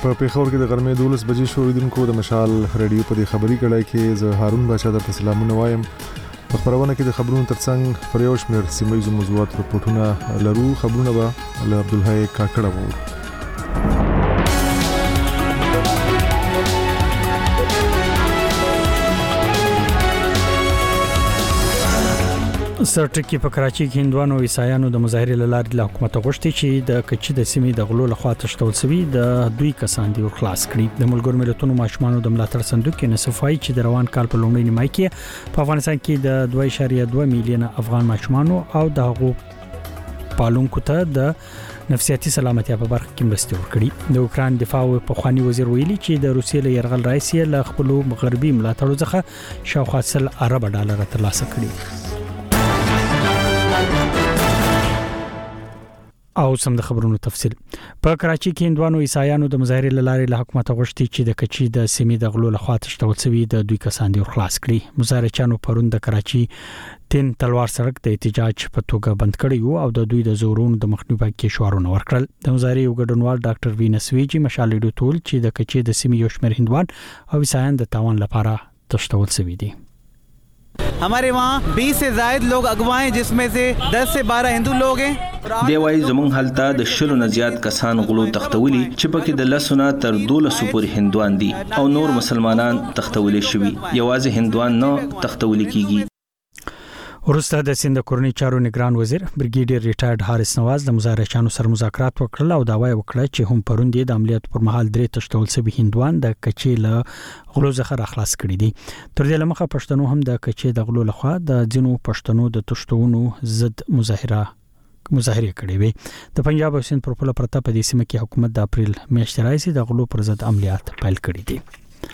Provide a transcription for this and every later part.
په پیښور کې د غرمې 12 بجې شو اوریدونکو د مشال رادیو په خبري کړای کې زه هارون بچا درته سلامونه وایم. په خبرونه کې د خبرونو ترڅنګ پر یو شمېر سیمایي موضوعات رپورټونه لرو. خبرونه به له عبدالحی کاکړه وو. سرټکی په کراچۍ کې هندوانو او عیسایانو د مظاهرې لارې له حکومت غوښتي چې د کچې د سیمې د غلو لخوا تشتول شوی د دوی کسان دی خلاص کړي. د ملګرو ملتونو ماشومانو د ملاتړ صندوق کې نصفای چې د روان کال په لومړۍ نیمه کې په افغانستان کې د 2.2 میلیون افغان ماشومانو او د هغو پالونکو ته د نفسیاتي سلامتیا په برخه کې مرسته ورکړي. د اوکران دفاع په خواني وزیر ویلي چې د روسیې له يرغل رئیس له خپل غربي ملاتړو څخه شاوخوا $100 ارب ترلاسه کړي. او سم د خبرونو تفصیل. په کراچۍ کې هندوانو عیسایانو د مظاهرې لارې له حکومت غوښتي چې د کچې د سیمې د غلو لخوا تشتول شوی د دوی کسان دی خلاص کړي. مظاهرچیانو پرون د کراچۍ تین تلوار سړک د احتجاج په توګه بند کړی او د دوی د زورونو د مخنیوي کې شعارونه ورکړل. د مظاهرې یو ګډونوال ډاکټر وینس ویجی مشال ډوټول چې د کچې د سیمې یو شمېر هندوان او عیسایان د تاوان لپاره تشتول شوی دي. हमारे वहाँ 20 से ज़ायद लोग अगवा हैं जिसमें से 10 से 12 हिंदू लोग हैं. دیوای زمون حالت د شلو نه زیات کسان غلو تختولي چې پکې د لسونه تر 12 پورې هندوان دي او نور مسلمانان تختولي شوي. یوازې هندوان نه تختولي کیږي. ورسته د سند کورنۍ چارو نگران وزیر بریګیډیر ریټایرډ هارس نواز د مظاهرچیانو سره مذاکرات وکړل او داوای وکړه چې هم پرون د عملیات پر مهال درې تشتول شوی هندوان د کچې له غلو څخه خلاص کړي دي. تر دې لمخه پښتنو هم د کچې د غلو لخوا د جنو پښتنو د تشتونو ضد مظاهره کړې وي. د پنجاب او سند پر پوله پرته په دې سیمه کې حکومت د اپریل میاشتې راځي د غلو پر ضد عملیات پیل کړي دي.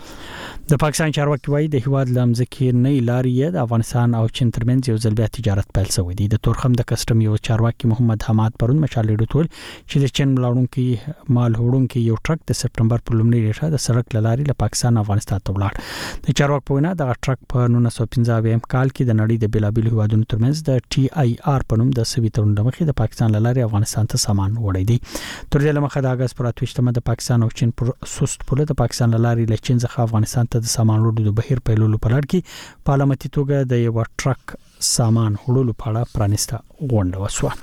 د پاکستان چارواکي وايي د هیواد لمزکې نه لارې د افغانستان او چین ترمنځ یو ځل بیا تجارت پیل شوی دی. د تورخم د کسټم یو چارواکي محمد حماد پرون مشال ډوټول چې د چین ملاړونکو مال هوړونکو یو ټرک د سپټمبر پر لومړۍ نیټه د سړک لارې له پاکستان افغانستان ته ولاړ. د چارواکي په وینا د ټرک په 1915 کال کې د نړۍ د بیلابیل هیوادونو ترمنځ د ټي آی آر په نوم د سوي تړون لمخې د پاکستان لارې افغانستان ته سامان وړي دي. تر دې لمخه د اگست پر 28 د پاکستان او چین پر سوست پوله د پاکستان لارې له چین څخه افغانستان ته د سامان وړلو بهیر پیلولو په لړ کې په علامتي توګه د یو ټرک سامان وړلو په اړه پرانیسته غونډه وشوه.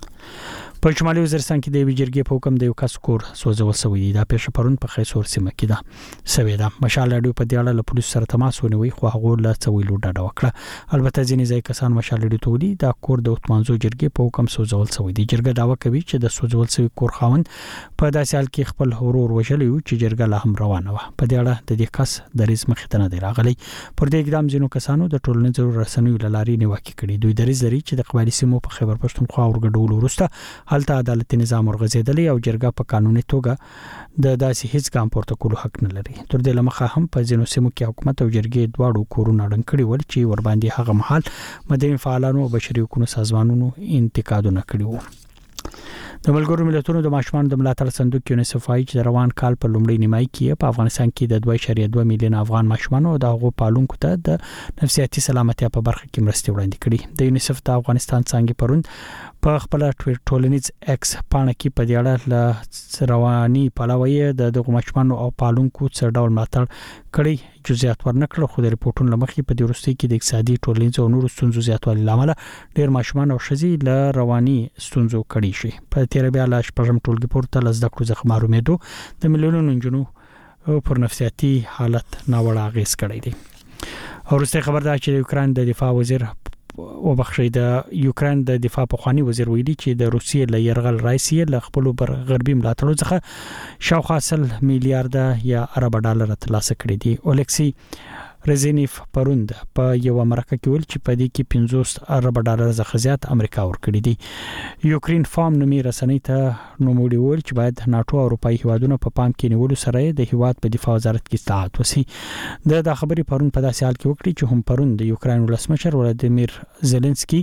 په شمالي وزیرستان کې د ویجرګي په حکم د یو کس کور سوځول شوی دی. دا پیښه پرون په خیسور سیمه کې ده سوي ده. مشال اډیو په دې اړه له پولیسو سره تماس ونیوي خو هغه له څویلو ډډه وکړه. البته ځینې ځای کسان مشال اډیو ته ودی دا کور د اوتمانزو جرګې په حکم سوځول شوی دی. جرګه داوا کوي چې د سوځول شوی کور خاوند په داسې حال کې خپل هورور وژلی و چې جرګه لا هم روانه و. په دې اړه د دې کس د ریز مخ ته نه دی راغلی. پر دې اقدام ځینو کسانو د ټولنیزو رسنیو لارې نیوکه کړې. دوی د ریز لري چې د قبایلی سیمو په خیبر پښتونخوا ورګډول وروسته هلته عدالتي نظام ورغځیدلی او جرګه په قانوني توګه د داسې هیڅ ګام پورته کولو حق نه لري. تر دې لمخه هم په ځینو سیمو کې حکومت او جرګې دواړو کورونه ډنګ کړي ول چې ور باندې هغه مهال مدني فعالانو او بشري حقوقو سازمانونو انتقادونه کړي وو. د ملګرو ملتونو د ماشومانو د ملاتړ صندوق کې یونیسفای چې روان کال په لومړۍ نیمایي کې په افغانستان کې د 2.2 میلیون افغان ماشومانو او د هغو پالونکو ته د نفسیاتي سلامتیا په برخه کې مرستې وړاندې کړي. د یونیسف د افغانستان څنګه پرون په خپل ټولنیز ایکس پاڼه کې په دې اړه له رواني پلاوی د ماشومانو او پالونکو څخه ډول ملاتړ کړي. جزئیات ورنکړه خو د ریپورتونو لمخې په دې وروستي کې د اقتصادي ټولنیز او نورو ستونزو زیاتوالي لامل ډېر ماشومان او ښځې له رواني ستونزو کړي شي. په تیر بیا لا شپږم ټولګي پورته لزده کړو ځخه محرومېدو د ملیونونو نجونو پر نفسیاتي حالت ناوړه اغیز کړی دی. ورسته خبر ده چې یوکران د دفاع وزیر د یوکران د دفاع په خواني وزیر ویلي چې د روسیې له يرغل رئیس له خپل غربي ملاتړو څخه شاوخوا $100 میلیارډ ارب ترلاسه کړي دي. اولکسي رزینیف پروند په یو مرکه کې ویل چې په دې کې $50 ارب څخه زیات امریکا ورکړي دي. یوکرین فارم نومي رسنۍ ته نوموړي ویل چې باید ناتو او اروپאי هیوادونو په پام کې نیولو سره د هیواد په دفاع وزارت کې اطاعت وسی. د خبرې پرون په داسې حال کې وکړي چې هم پرون د یوکرين ولسمشر ولادیمیر زيلنسکي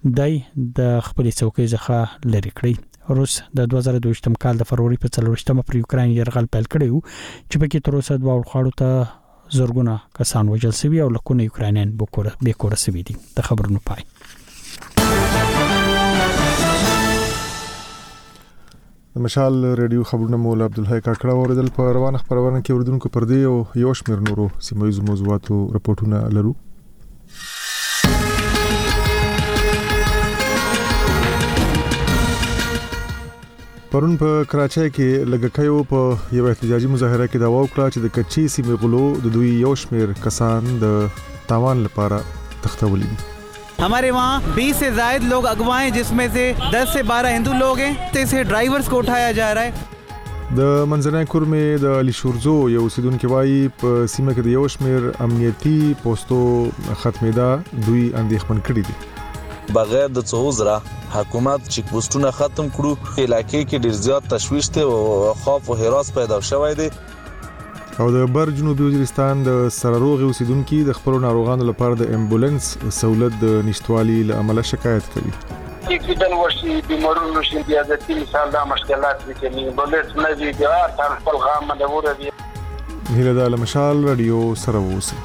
د خپل څوکۍ څخه لری کړی. روس د 2022 کال د فروری په 4 پر یوکرين يرغل پیل کړی چې په کې تر اوسه دوه خواړو ته زرګونه کسان وژل شوي او لکونه یوکرانیان به کور شوي دي. د خبرونو پای. مشال ریډیو خبرونه مولا عبدالحی کاکړه اوریدل. په روانه خبرونه کې اوریدونکو پر دې او یو شمېر نورو سیمایي موضوعاتو راپورټونه لرو. پرون په کراچۍ کې لګکایو په یو احتجاجي مظاهره کې دعوا وکړه چې د کچي سیمې غلو د دوی یو شمېر کسان د تاوان لپاره تختولي دي. हमारे वहाँ 20 से ज़ायद लोग अगवा हैं, जिसमें से 10 से 12 हिंदू लोग हैं. तो इसे ड्राइवर्स को उठाया जा रहा है. د منځنۍ کورمې د علي شورزو یو اوسیدونکو وايي په سیمه کې د یو شمېر امنیتي پوسټو ختمېدا دوی اندېښمن کړي دي. بغیر د څو زره حکومت چیک پوسټونه ختم کړو، علاقې کې ډیر زیات تشویش ته او خوف او هراس پیدا شوی دی. او د بر جنوبي وزیرستان د سرروغ اوسیدونکو د خپل ناروغانو لپاره د امبولانس سہولت د نشټوالي له عمله شکایت کوي. اکسیډنټ وشي، بیمارونو شي، بیا د تل مثال دا مشکلات دي چې امبولانس نه دی، بیا تر خپل غام مدور دي. هله د مشال رادیو سره ووسی.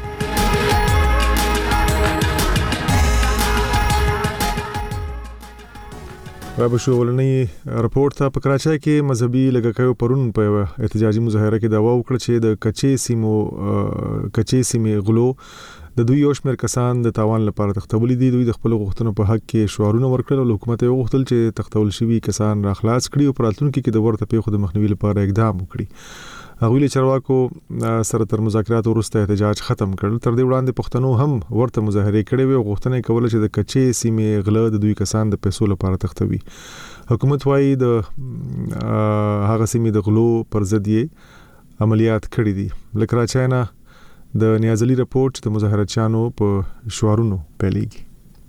رابشو ولنی رپورت ته په کراچۍ کې مذهبي لګکایو پرون په احتجاجي مظاهره کې دعوا وکړه چې د کچې سیمې غلو د دوی یو شمېر کسان د تاوان لپاره تختولي دي. دوی د خپل غوښتنو په حق کې شعارونه ورکړل او حکومت یې وغوښتل چې تختول شوي کسان راخلاص کړي او په راتلونکي کې د ورته پیښو د مخنیوي لپاره اقدام وکړي. هغوی له چارواکو سره تر مذاکرات وروسته احتجاج ختم کړ. تر دې وړاندې پښتنو هم ورته مظاهره کړې وې او غوښتنه کوله چې د کچې سیمې غله د دوی کسان د پیسو لپاره تختوي. حکومت وايي د هغه سیمې د غلو پر ضد یې عملیات کړې دي. لکه راچینه د نیازلي رپورت د مظاهرچیانو په شعارونو پیلېږي.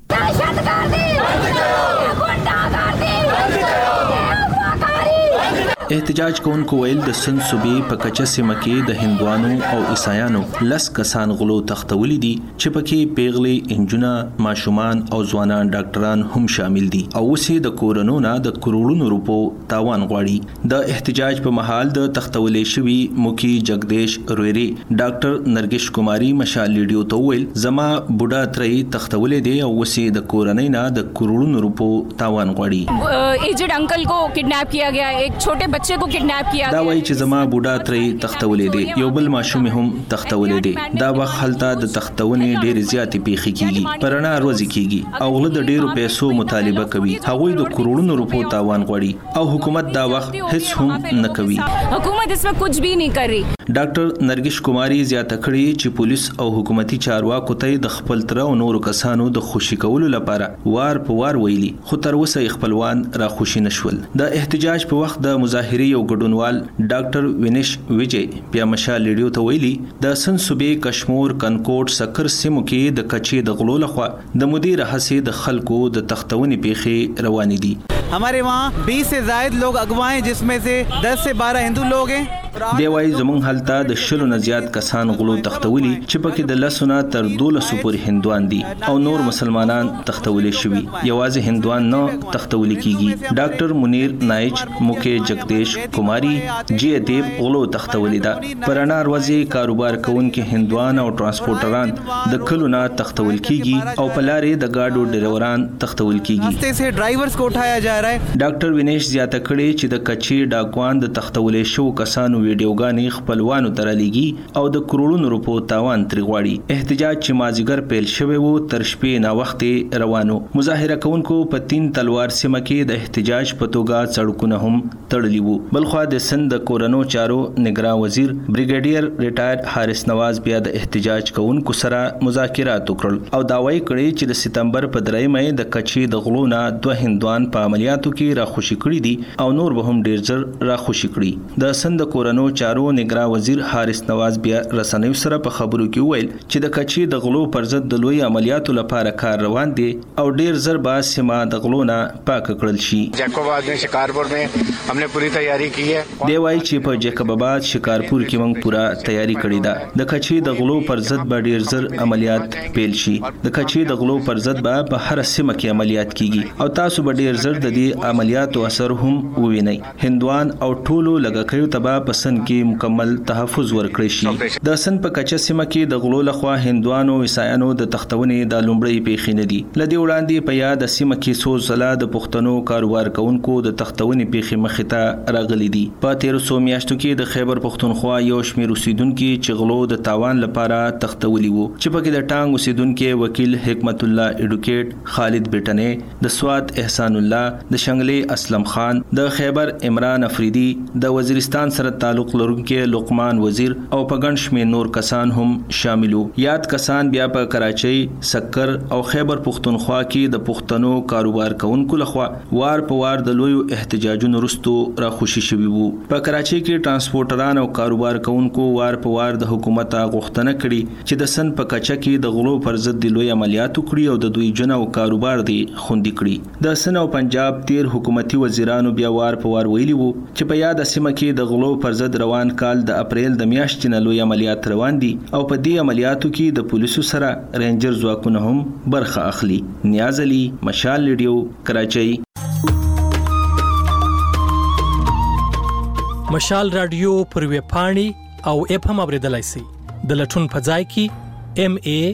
احتجاج کوونکو ویل د سند صوبې په کچه سیمه کې د هندوانو او عیسایانو لس کسان غلو تختولي دي چې پکې پیغلې، انجونه، ماشومان او ځوانان ډاکټران هم شامل دي او اوسې د کورونو د کروڑونو روپو تاوان غواړي. د احتجاج په محل د تختولې شوی مخي جگدیش رويري ډاکټر نرګیش کماری مشال لیډیو ته ویل زما بوډا ترې تختولې دي او اوسې د کورنۍ نه د کروڑونو روپو تاوان غواړي. एजेड अंकल को किडनैप किया गया, एक छोटे बच्चे को किडनैप किया. دا وایي چې زما بوډا ترې تختولې دي، یو بل ماشوم هم تختولې دي. دا وخت هلته د تختونې ډېر زیاتې پیښې کیږي، پرانا روزي کیږي او غله د ډېرو پیسو مطالبه کوي. هغوی د کروڑونو روپو تاوان غواړي او حکومت دا وخت هیڅ هم نه کوي. حکومت اس وقت کچھ بھی نہیں کر رہی. ډاکټر نرګیش کماری زیاته کړي چې پولیس او حکومتي چارواکو ته د خپل تر او نورو کسانو د خوشي کولو لپاره وار په وار ویلي، خو تر اوسه خپلوان را خوشي نشول. د احتجاج په وخت د مظاهره یو ګډونوال ډاکټر وینیش ویجی بیا مشال لیډیو ته ویلي د سند صوبې کشمور، کنکوټ، سکر سیمو کې د کچې د غلو لخوا د مدیر هڅې د خلکو د تختونې پیښې روانې دي. हमारे वहाँ 20 से ज़ायद लोग अगवा हैं, जिसमें से 10 से 12 हिंदू लोग हैं. دی وايي زمونږ حالت د شلو نه زیات کسان غلو تختولي چې پکې د لسونه تر 12 پورې هندوان دي او نور مسلمانان تختولي شوي. یوازې هندوان نه تختولي کیږي. ډاکټر منیر نایچ مخه جگدیش کماری جی دیب غلو تختولي دا پرانا روزي کاروبار کوونکي هندوان او ترانسپورټران د کلونه تختول کیږي او پلارې د گاډو ډرایوران تختول کیږي. راستے سے ډرایورز کو اٹھایا جا رہا ہے. ډاکټر وینیش زیاته کړي چې د کچې ډاکوان د تختولې شو کسانو ویډیوګانې خپلوانو ته رالېږي او د کروڑونو روپو تاوان ترې غواړي. احتجاج چې مازیګر پیل شوی وو تر شپې نا وخت روانو. مظاهره کوونکو په 3 تلوار سیمه کې د احتجاج په توګه سړکونه هم تړلي وو. بلخو د سند کورونو چارو نگران وزیر بریګیډیر ریټایر حارث نواز بیا د احتجاج کوونکو سره مذاکرات وکړل او داوای کړی چې د سپتمبر په 3 مې د کچې د غلو نه 2 هندوان په عملیاتو کې راخوشي کړي دي او نور به هم ډیر زر راخوشي کړي. د سند کورونو چارو نگران وزیر حارث نواز بیا رسنیو سره په خبرو کې ویل چې د کچې د غلو پر ضد د لوی عملیاتو لپاره کار روان دي او ډیر زر با سیمه د غلو نه پاک کړل شي. جیکوباد میں شکارپور میں ہم نے پوری تیاری کی ہے. دی وايي چې په جیکوباد شکارپور کې موږ پورا تیاری کړې ده. د کچې د غلو پر ضد به ډیر زر عملیات پیل شي. د کچې د غلو پر ضد به په هر سیمه کې عملیات کیږي او تاسو به ډیر زر د دې عملیاتو اثر هم ووینئ. هندوان او ټولو لګکیو تبا په سن کې مکمل تحفظ ورکړي شي. د سن په کچه سیمه کې د غلو لخوا هندوانو عیسایانو د تختونې د لومړی پیښې نه دي. لدی وړاندې په یاد سیمه کې څو ځله د پښتنو کاروبار کوونکو د تختونې پیښې مخې ته راغلي دي. په 1300 میاشتو کې د خیبر پښتونخوا یو شمېر اوسیدونکو چې غلو د تاوان لپاره تختولي وو چې په کې د ټانګ اوسیدونکو وکیل حکمت الله اډوکیټ خالد بیٹنه د سواد احسان الله د شنګلې اسلم خان د خیبر عمران افریدي د وزیرستان سره تعلق لرونکو لقمان وزیر او په ګڼ شمېر نور کسان هم شاملو. یاد کسان بیا په کراچۍ، سکر او خیبر پښتونخوا کې د پښتنو کاروبار کوونکو لخوا وار په وار د لوی احتجاجونو وروسته راخوشي شوي وو. په کراچۍ کې ترانسپورټران او کاروبار کوونکو وار په وار د حکومت غوښتنه کړې چې د سن په کچه کې د غلو پر ضد د لوی عملیات وکړي او د دوی جن او کاروبار دی خوندي کړي. د سن او پنجاب تیر حکومتي وزیرانو بیا وار په وار ویلي وو چې په یاد سیمه کې د غلو پر ضد روان کال د اپریل د میاشتې نه لوی عملیات روان دي او په دې عملیاتو کې د پولیسو سره رینجر ځواکونه هم برخه اخلي. نیاز علي، مشال ریډیو، کراچۍ. مشال رادیو پر ویب پاڼې او اپ هم اوریدلای شئ. د لټون په ځای کې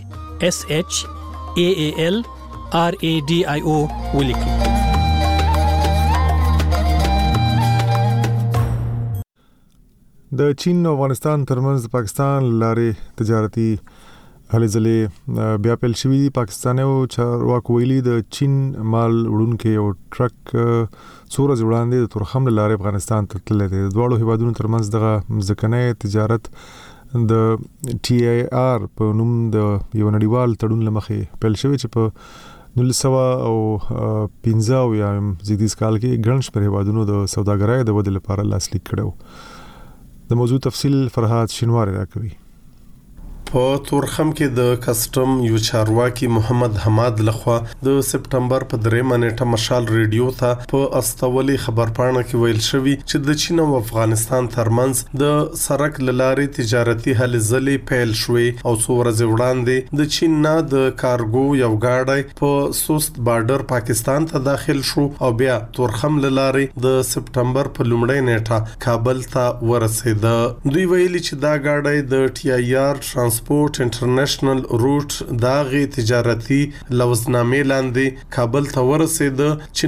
MASHAALRADIO ولیکئ. د چین او افغانستان ترمنځ د پاکستان لارې تجارتي هلې ځلې بیا پیل شوې دي. پاکستانیو چارواکو ویلي د چین مال وړونکي یو ټرک څو ورځې وړاندې د تورخم له لارې افغانستان ته تللی دی. د دواړو هیوادونو ترمنځ دغه ځمکنی تجارت د TIR په نوم د یو نړیوال تړون له مخې پیل شوی چې په 1915 یا زیږدیز کال کې ګڼ شمېر هیوادونو د سوداګرۍ د ودې لپاره لاسلیک کړو. د موضوع تفصیل فرهاد شینواری راکوي. په تورخم کې د کسټم یو چارواکي محمد حماد لخوا د سپټمبر په 3 نیټه مشال ریډیو ته په استولي خبرپاڼه کې ویل شوی چې د چین او افغانستان ترمنځ د سرک لارې تجارتي هلې ځلې پیل شوې او څو ورځې وړاندې د چین نه د کارګو یو گاډی په سوست بارډر پاکستان ته داخل شو او بیا تورخم لارې د سپټمبر په لومړۍ نیټه کابل ته ورسېده. دوی ویلي چې دا گاډی د TIR ترانسپورټ انټرنیشنل روټ داغي تجارتي لوزنامې لاندې کابل ته ورسېده چې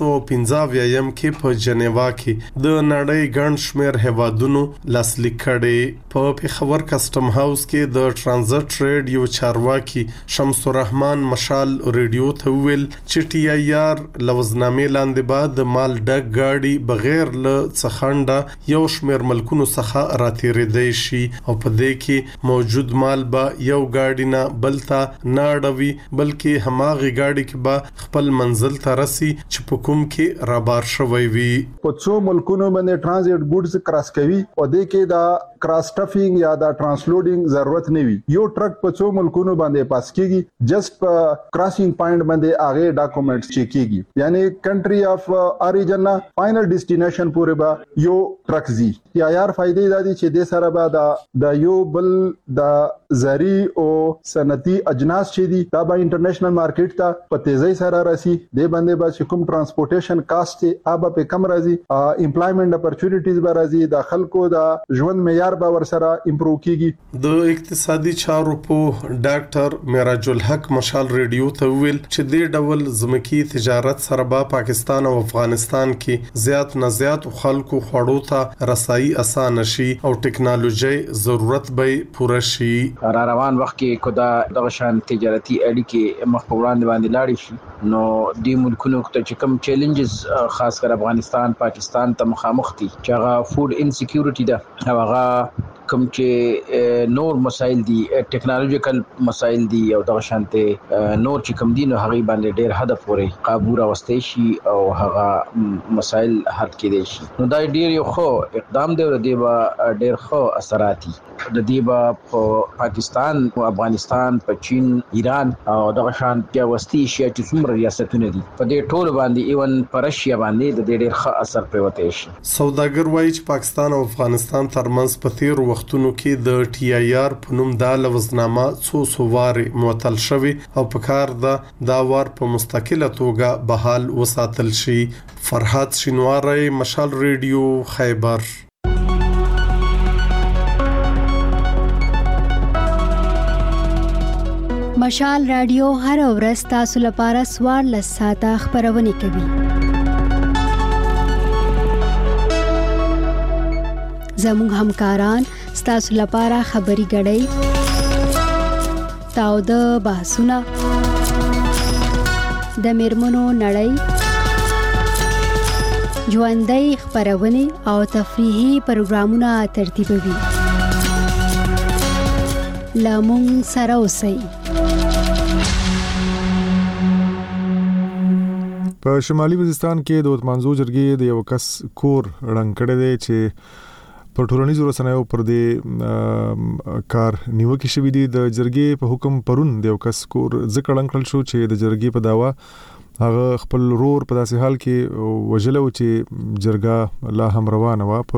1915 کې په جنیوا کې د نړۍ ګڼ شمېر هیوادونو لاسلیک کړي. په پیښور کسټم هاوس کې د ټرانزټ ټریډ یو چارواکي شمس الرحمن مشال ریډیو ته ویل چې TIR لوزنامې لاندې بعد د مال ډک گاډي بغیر له څخنده یو شمېر ملکونو څخه راتېرېدای شي او په دې کې موجود مال با یو گاډی نه بلتا نه اړوي بلکې هماغه گاډی کې با خپل منزل ته رسي چې په کوم کې رابار شوی وي. په څو ملکونو باندې ټرانزیټ ګوډز کراس کوي او د کې دا کراس ټفینګ یا دا ټرانسلوډینګ ضرورت نه وي. یو ټرک په څو ملکونو باندې پاس کیږي جست په کراسینګ پوینټ باندې هغه ډاکومېنټس چیک کیږي یعنی کنټری اف اوریجن نه فائنل ډیسټینیشن پورې با یو ټرک زی یا یار فائدې دادي چې د سره با د یو بل د زری او صنعتي اجناس چې دي دا به انټرنیشنل مارکیټ ته په تیزی سره راسي. د باندې به کوم ترانسپورټیشن کاست ابا په کم راځي، امپلایمنٹ اپورچونټیز به راځي، د خلکو د ژوند معیار به ور سره امپروو کیږي. د اقتصادي چارو په ډاکټر معراج الحق مشال ریډیو ته ویل چې د ډول زمکی تجارت سره به پاکستان او افغانستان کې زیات نه زیات خلکو خوړو ته رسایي اسانه شي او ټکنالوژي ضرورت به پوره شي. روان وخت کې کدا د شان تجارتي اړیکې مخ په وړاندې باندې لاړې شي نو د ملکونو ته چې کوم چیلنجز خاص کر افغانستان پاکستان ته مخامخ دي چې هغه فود انسیکیورټي ده او هغه کوم چې نور مسایل دي ټیکنالوژیکل مسایل دي او د شانته نور چې کوم دي نو هغه باندې ډېر هدف پورې قابو راوستي شي او هغه مسایل حل کېدي شي. نو دا ډېر یو خو اقدام دی او دی به ډېر خو اثرات دي د دې په پاکستان او افغانستان په چین ایران او د شانته وستي شي چې څومره ریاستونه دي په دې ټول باندې ایون پر رشیا باندې د ډېر ښه اثر پروتې شي. سوداګر وایي چې پاکستان او افغانستان ترمنځ په تیر وختونو کې د TIR په نوم د لوزنامه څو واره معطل شوی او په کار دا وار په مستقله توګه بحال وساتل شي. فرهاد شینواری، مشال ریډیو، خیبر. مشال رادیو هر ورځ تاسو لپاره 14 ساعته خبرونه کوي. زموږ همکاران تاسو لپاره خبري غړي تاو د بحثونه د میرمنو نړۍ ژوندۍ خبرونه او تفریحي پروګرامونه ترتیبوي. لامون سره اوسئ. په شمالي وزیرستان کې د وتمانزو جرګې د یو کس کور رنګ کړی دی چې په ټولنیزو رسنیو پر دې کار نیوکه شوې دي. د جرګې په حکم پرون د یو کس کور ذکر کړل شو چې د جرګې په داوا هغه خپل رور په داسې حال کې وجلو چې جرګه لا هم روانه و. په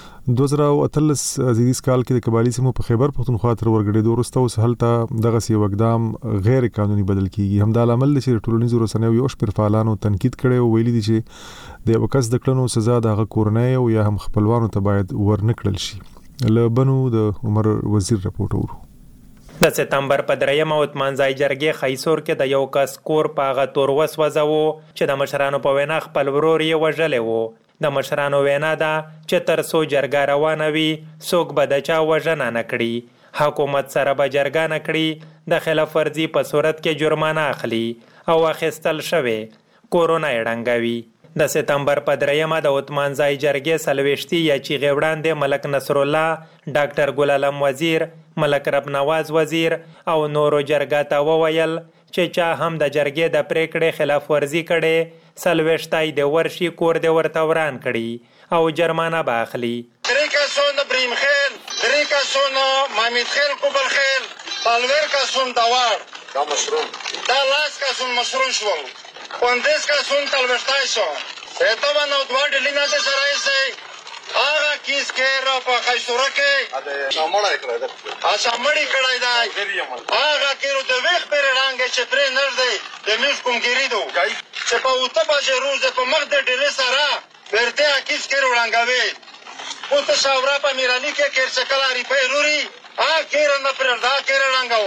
2013 زیدیس کال کې د قبایلی سیمو په خیبر پختونخوا تر ورګړې دورسته اوس هلته دغه سی وقدام غیر قانوني بدل کیږي. همدا عمل چې ټولنیزو رسنیو یو شمېر فعالانو تنقید کړي او ویلي دي چې د یو کس د کړنو سزا د هغه کورنۍ او یا هم خپلوانو ته باید ورنکړل شي. لبنو د عمر وزیر رپورټ ورو. د سپتمبر په 3 وتمانځای جرګې خیسور کې د یو کس کور په هغه تور وسوځو چې د مشرانو په وینا خپل ورور یې وژلی و. د مشرانو وینا ده چې تر څو جرګه روانه وي څوک به د چا وژنه نه کړي. حکومت سره به جرګه نه کړي، د خلاف ورزي په صورت کې جرمانه اخلي او اخیستل شوی کورونا یې ړنګوي. د سپتمبر په 3 د وتمانځای جرګې سلويشتي یا چیغې وړاندې ملک نصر الله، ډاکټر ګل علم وزیر، ملک رب نواز وزیر او نورو جرګه ته وویل چې چا هم د جرګې د پریکړې خلاف ورزي کړي سلويشتای د ورشي کور د ورته وران کړي او جرمانه به اخلي. درې کسونه بریم خیل، درې کسونه مامید خیل کوبل خیل، پالور کسونه دوار دا مشروع، دا لاس کسونه مشروع شو، 15 کسونه تلوشتای شو. ته باندې دوه ډلینه ده سره سي هغه کیس کې را په خیسوره کې شامړای کړی دا شامړی کړی دا هغه کې د ویخ پر رنګ چې پرې نږدې د میش کومګری دو چې په اوته بجې روز په مخ د ډلې سره ورته کیس کې ورنګوي او ته شاورا په میرالي کې کېرڅکلا ریپې روري کې نه پر دا کې رنګاو.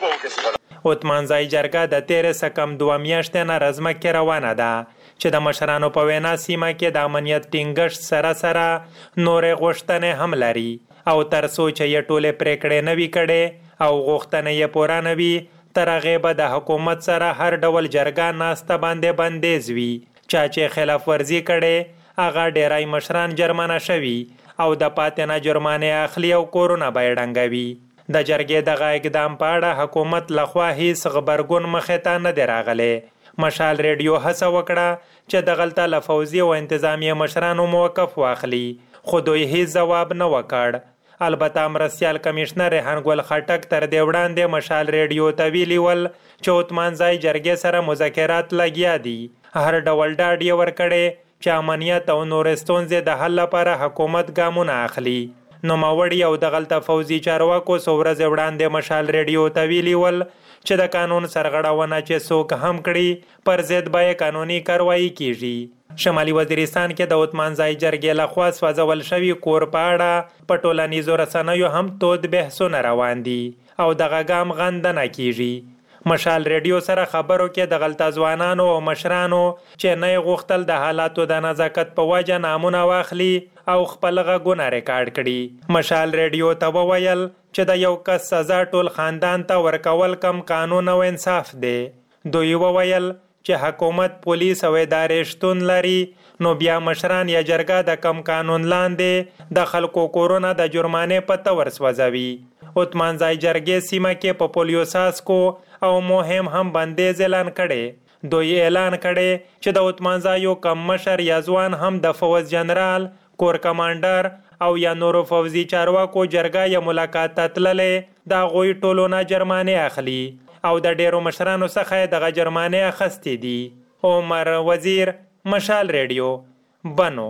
وتمانځای جرګه د 13 سکم 2 میاشتې نه رزمه کې روانه ده چې د مشرانو په وینا سیمه کې د امنیت ټینګښت سره سره نورې غوښتنې هم لري او تر څو چې یې ټولې پریکړې نه وي کړې او غوښتنې یې پوره نه وي تر هغې به د حکومت سره هر ډول جرګه ناسته باندې بندیز وي. چا چې خلاف ورزي کړې هغه ډیری مشران جرمانه شوي او د پاتې نه جرمانې اخلي او کورونه به یې ړنګوي. د جرګې دغه اقدام په اړه حکومت لخوا هیڅ غبرګون مخې ته نه دی راغلی. مشال ریډیو هڅه وکړه چې دغلته له فوزي او انتظامیه مشرانو موقف واخلي خو دوی هیڅ ځواب نه وکړ. البته مرستیال کمشنر ریحان ګل خټک تر دې وړاندې مشال ریډیو ته ویلي ول چې وتمانځای جرګې سره مذاکرات لګیا دي. هر ډول ډاډ یې ورکړی چې امنیت او نورې ستونزې د حل لپاره حکومت ګامونه اخلي. نوموړي او دغلته فوزي چارواکو څو ورځې وړاندې مشال ریډیو ته ویلي ول چې د قانون سرغړونه چې څوک هم کړي پر ضد به قانوني کاروایی کیږي. شمالي وزیرستان کې د وتمانځای جرګې لخوا سوځول شوي کور په اړه په ټولنیزو رسنیو هم تود بحثونه روان دي او دغه ګام غندنه کیږي. مشال ریډیو سره خبرو کې د غلطه ځوانانو او مشرانو چې نه غوښتل د حالاتو د نزاکت په وجه نامونه واخلي او خپل غږونه ریکارډ کړي. مشال ریډیو ته وویل چې د یو کس سزا ټول خاندان ته ورکول کم قانون او انصاف دی. دوی وویل چې حکومت پولیس او ادارې شتون لري نو بیا مشران یا جرګه د کم قانون لاندې د خلکو کورونه د جرمانې په تور سوځوي. وتمانځای جرګې سیمه کې په پولیو ساسکو او مهم هم بندیز اعلان کړي. دوی اعلان کړي چې د وتمانځایو کم مشر یا ځوان هم د فوج جنرال، کور کمانډر او یا نورو فوزي چارواکو جرګه یا ملاقات ته تللی د هغوی ټولو نه جرمانې اخلي او د ډیرو مشرانو څخه دغه جرمانې اخیستې دي. عمر وزیر، مشال ریډیو، بنو.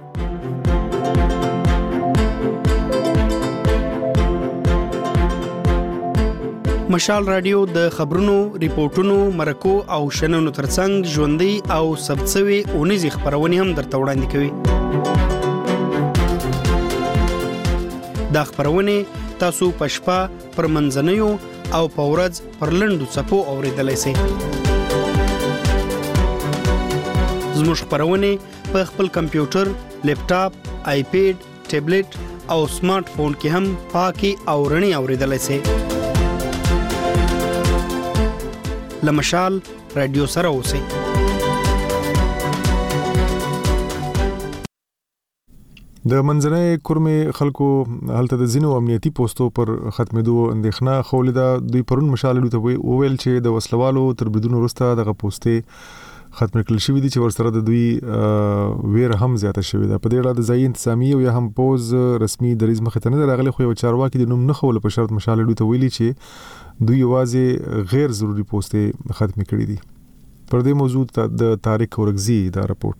مشال رادیو د خبرونو، ریپورتونو، مرکو او شننو ترڅنګ ژوندۍ او ثبتسوي اونیزې خبرونه هم درته وړاندې کوي. دا خبرونه تاسو په شپه پر منځنیو او په ورځ پر لنډو څپو اوریدلای شئ. زموږ خبرونه په خپل کمپیوټر، لیپټاپ، آیپیډ، ټابلیټ او سمارټ فون کې هم پاکي او رڼي اوریدلای شئ. لمشال رادیو سره اوسئ. د منځنۍ کورمې خلکو هلته د ځینو امنیتي پوسټو پر ختمېدو اندېښنه خولیده. دوی پرون مشال ته وویل چې د وسلوالو تر بریدونو وروسته دغه پوسټې ختم کړل شوې دي چې ورسره د دوی ویره هم زیاته شوې ده. په دې اړه د ځایي انتظامیه او یا هم پوز رسمي دریځ مخې ته نه راغلي، خو یو چارواکي د نوم نه خول په شرط مشال ته ویلي چې دوی یوازې غیر ضروري پوسټې ختم کړې دي. پر دې موضوع د طارق اورغزي دا رپورت.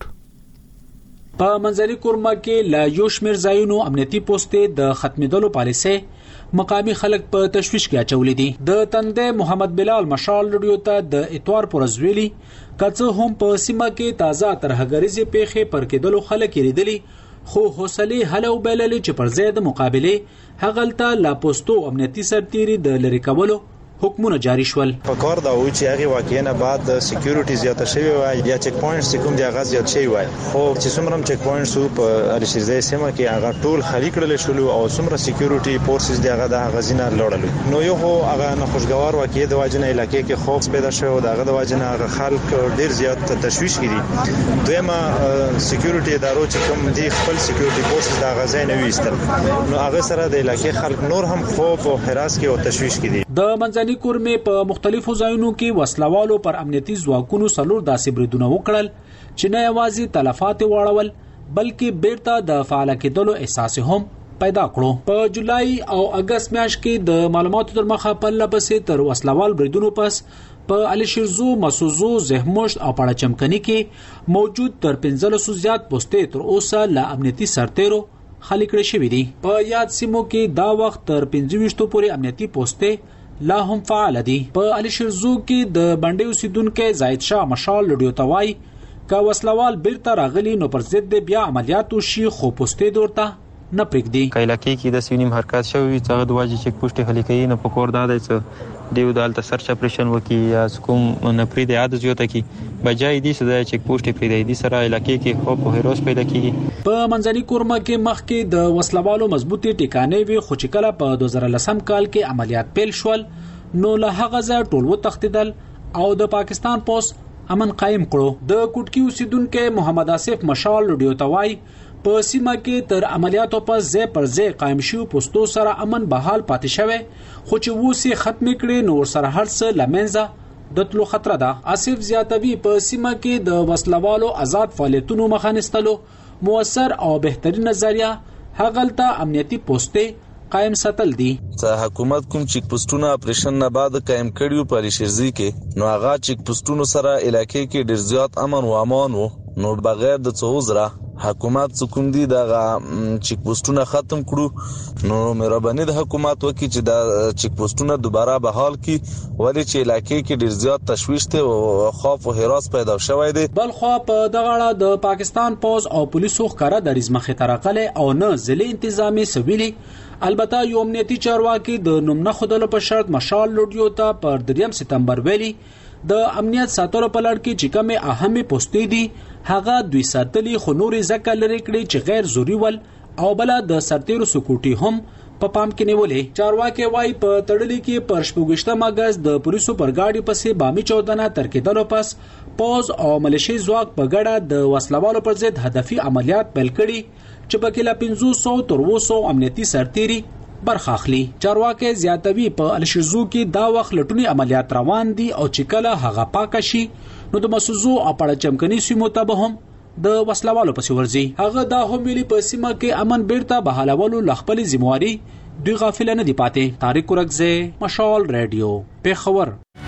په منځنۍ کورمه کې لا یو شمېر ځایونو امنیتي پوسټې د ختمېدلو پالیسۍ مقامي خلک په تشویش کې اچولې دي. د تندې محمد بلال مشال رادیو ته د اتوار پر ورځ ویلي کڅه هم په سیمه کې تازه ترهګریزي پیښې پر کېدلو خلک لیدلي، خو حوصله هلو بللې چې پر ضد مقابله هغلته لا پوسټو امنیتي سرتيري د لری کولو حکمونه جاری شول. په کار دا و چې هغه واقعا بعد سکیورټي زیاته شوی وای یا چک پوینټس کوم دی هغه زیات شوی وای، خو چې څومره چک پوینټس په الشریزه سیمه کې هغه ټول خالی کړل شول او څومره سکیورټي فورسز دی هغه د غزینه لړل. نو یو هغه نه خوشګوار واقعي د واجنه علاقې کې خوف پیدا شوی او دغه د واجنه هغه خلک ډیر زیات تشویش کړي. دویمه سکیورټي ادارو چې کوم دی خپل سکیورټي فورسز د غزینه ویستل، نو هغه سره د علاقې خلک نور هم خوف او هراس کې او تشویش کړي. د منځنۍ کورمې په مختلفو ځایونو کې وسلوالو پر امنیتي ځواکونو څلور داسې بریدونه وکړل چې نه یوازې تلفات واړول بلکې بیرته د فعال کېدلو احساس هم پیدا کړو. په جولای او اگست میاشت کې د معلوماتو تر مخه په لپسې تر وسلوال بریدونو پس په الشیرزو، مسوزو، زهمشت او پاړه چمکني کې موجود تر 1500 زیات پوسټې تر اوسه لا امنیتي سرتیرو خالی کړې شوې دي. په یاد سیمو کې دا وخت تر 25 پورې امنیتي پوسټې لا هم فعال دي. په الشیرزو کې د بندي اوسیدونکو زاید شاه مشال رادیو توای کا وسلوال بیرته راغلي نو پر ضد بیا عملیات وشي، خو پوسټې دورته نه پرېږدي. کایلاکې کې د سوینیم حرکت شوی چې د واجی چک پوسټ خلي کوي نه پکور دادای چې دیو دالته سرچ اپریشن وکي یا کوم نه پرې د عادت جوړه کی بجای دي چې د چک پوسټ پرې دی سره علاقې کې خوف او هروس پیدا کیږي. په منځنۍ کورمه کې مخکې د وسلوالو مضبوطی ټکانې وي، خو چې کله په 2010 کال کې عملیات پیل شول نو له هغه ځای ټول وتښتیدل او د پاکستان پوس امن قائم کړو. د کوټکی اوسیدونکو محمد آصف مشال رادیو توای په سیمه کې تر عملیاتو پس ځای پر ځای قائم شو پوسټو سره امن بحال پاتې شوی، خو چې ووسی ختم کړي نو سره هر څه لمنځه د تلو خطر ده. آصف زیاتوي په سیمه کې د وسلوالو آزاد فعالیتونو مخه نیستلو موثر او بهترین نظریه هغلته امنیتي پوسټې قائم ساتل دي. حکومت کوم چیک پوسټونه اپریشن نه بعد قائم کړیو په الشیرزي کې، نو هغه چیک پوسټونو سره علاقې کې ډیر زیات امن او امان وو. نو بغیر د څوزره حکومت څوک دی دا چیک پوسټونه ختم کړو، نو مهرباني د حکومت وکړي چې دا چیک پوسټونه دوباره بحال کړي، ولې چې علاقې کې ډیر زیات تشویش ته او خوف او هراس پیدا شوی دی. بل خو په دغه اړه د پاکستان پوز او پولیسو ښکارا دریځ مخې ته راغلي او نه ځلې انتظامی سویلي. البته یو امنیتي چارواکي د نوم نه خودلو په شرط مشال رادیو ته پر 3 سپتمبر ویلي د امنیت ساتلو په لړ کې چې کومه اهمه پوسټې دي هغه دوی ساتلي، خو نورې ځکه لري کړي چې غیر ضروري ول او بل د سرتیرو سکوټي هم په پام کې نیولې. چارواکي وايي په تړلې کې پر 28 اگست د پولیسو پر گاډي پسې بامي چودنه تر کېدلو پس پوز او ملیشي ځواک په ګډه د وسلوالو پر ضد هدفي عملیات پیل کړي چې پکې لا 500 تر 200 امنیتي سرتيري برخه اخلي. چارواکي زیاتوي په الشیرزو کې دا وخت لټونی عملیات روان دي او چې کله هغه پاک شي نو د مسوزو او پړه چمکني سیمو ته به هم د وسلوالو پسې ورځي. هغه دا هم ویلي په سیمه کې امن بیرته بحالولو لخپل ذمہواری دوی غافل نه دي پاتې. طارق اورغزي، مشال رادیو، پیښور.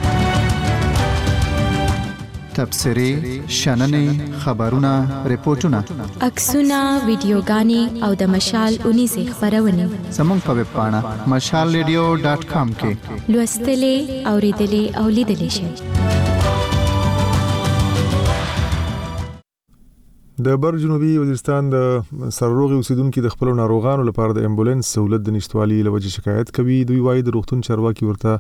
تبصرې، شننې، خبرونه، ریپورتونه، عکسونه، ویډیوګانې او د مشال 19 خبرونه زموږ په ویب پاڼه mashalradio.com کې لوستلې، اوریدلې او لیدلې شئ. د بر جنوبي وزیرستان د سرروغي اوسیدونکو د خپل ناروغانو لپاره د امبولانس سہولت د نشټوالي لوجه شکایت کوي. دوی وايي د روغتون چارواکي ورته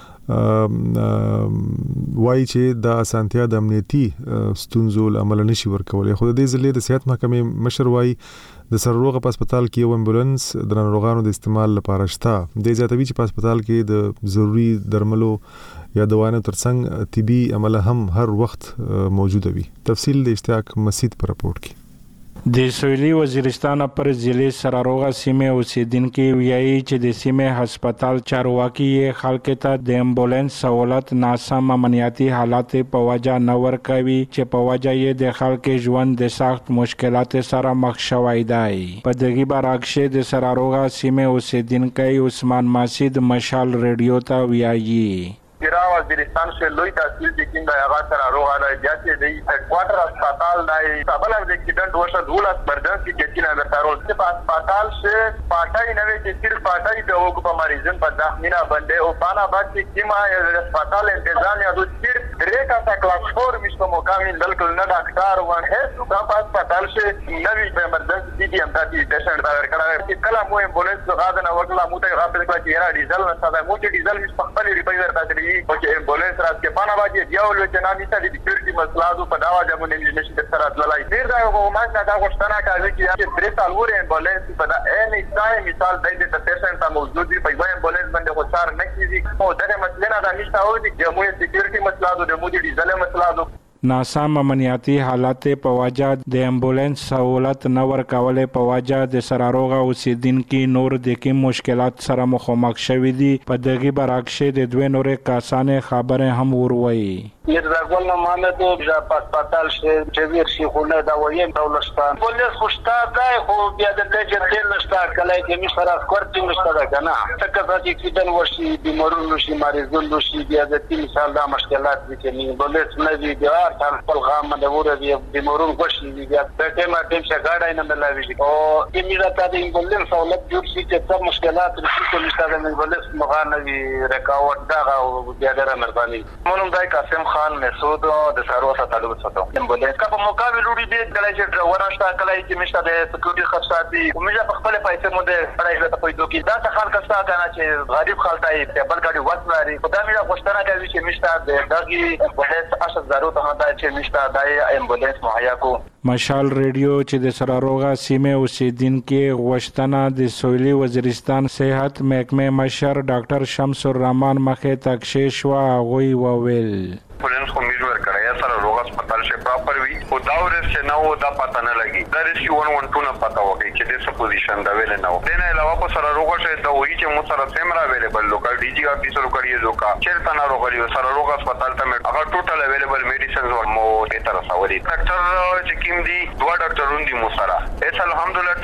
وایي چې د اسانتیا د امنیتي ستونزو لامل نشي ورکولای. خو د دې ځلې د صحت محکمې مشر وايي د سرروغه په هسپتال کې یو امبولانس د ناروغانو د استعمال لپاره شته. د زیاتوي چې په هسپتال کې د ضروري درملو یا دواونو ترڅنګ طبي عمله هم هر وخت موجوده وي. تفصیل د اشتیاق مسعود پر راپورټ کې. د سویلي وزیرستان پر ضلع سراروغه سیمه اوسیدونکو ویایي چې د سیمه هسپتال چارواکي خلک ته د امبولانس سہولت ناسم امنیتي حالات په وجه نه ورکوي چې په وجه یې د خلک ژوند د سخت مشکلات سره مخ شوی دی. په دغه برعکس د سراروغه سیمه اوسیدونکو عثمان مسعود مشال ریډیو ته ویایي गिरा वजीरिस्तान से लोई तहसील जिकिन दयागा सरारोगा दा जाते दे हेडक्वार्टर अस्पताल दा सबला एक्सीडेंट वर्ष धूल इमरजेंसी केचिन अगर तारोल से अस्पताल से पाटाई नवे के सिर्फ पाटाई दो को मरीजन पर दाखिला बंदे ओ पाना बाद की कीमा अस्पताल इंतजाम या दो सिर्फ रेका ता क्लास 4 मिस्को मुकामिल बिल्कुल न डॉक्टर वन है सुबह अस्पताल से नवी इमरजेंसी दी हम ताती पेशेंट दायर करा कि कला मो एम्बुलेंस गादना वकला मुते गाफिल का चेहरा डीजल न सदा मुझे डीजल में पक्का रिपेयर ता ओके एम्बुलेंस रात के पाना बाजी दियावल के नामी ता सिक्योरिटी मसला दो पदावा जब ने निश्चित तरह ललाई फिर दा वो मास ना का गोश्तना का कि ये ब्रेक अलवर एम्बुलेंस पदा एनी टाइम मिसाल दे दे पेशेंट का मौजूद भी पैसा एम्बुलेंस बंदे को सार नहीं की वो दरे मसले ना दानिशा हो कि जमुई सिक्योरिटी मसला दो मुझे डीजल मसला दो ناسم امنیتي حالات په وجه د امبولانس سہولت نه ورکولې په وجه د سراروغه اوسیدونکو نور د کوم مشکلات سره مخامخ شوي دي. په دغه برعکس د دوه نورې کسانې خبره هم وروي. يرزاقون محمد هسپتال سے جویر شیخونه دا ویم دولستان پولیس خوشتا دای خو بیا د تجربه نشتا کله کې مشره کوړتی نشتا کنه تکه چې اکسیډنټ وشي بیمارونو شي مریضونو شي بیا د 3 سال دا مشکلات دي چې پولیس نه دی بیا تر خپل مدوره دی بیمارونو وشي بیا د ټیم څخه نه ملاوي او کیمیرا ته د امبولانس سہولت جوړ شي چې څه مشکلات رسېږي نشتا د امبولانس مغانوي رکاوټ دا او بیا د مهرباني مونږ دای قاسم خان مسعود د سروسه تعلق ساتو امبولانس کا په مقابل وړي دي کله چې ډرایور نشته کله چې مشته د سکیورټي خدمات دي موږ په خپل پیسې مو د پړای ته پیدا کی دا څه خلک څه کنه چې غریب خلک یې بل غاډي وسلاري خدای مې غوښتنه کوي چې مشته د دغه په هیڅ ضرورت نه ده چې مشته د امبولانس مهیا کو. مشال ریډیو چې د سراروغه سیمه اوسیدونکو غوښتنه د سویلي وزیرستان صحت محکمې مشر ډاکټر شمس الرحمن مخه تکشیش وا غوي وویل پولیس کو میجور کرایا سراروغه هسپتال سے پراپر وی او دا ورس سے نو دا پتا نه لګي دا ریسکیو 112 نه پتا وږي چې د څه پوزیشن دا ویل نه و دنه علاوه په سراروغه سے دا وی چې مو سره سیمرا اویلیبل لوکل ډي جی افیسر کړی زوکا چیرته نه روغلی سراروغه هسپتال ته هغه ټوټل اویلیبل میډیسنز ور مو د تر ساوري ډاکټر چې کیم دی دوا ډاکټرون دی مو سره اس الحمدلله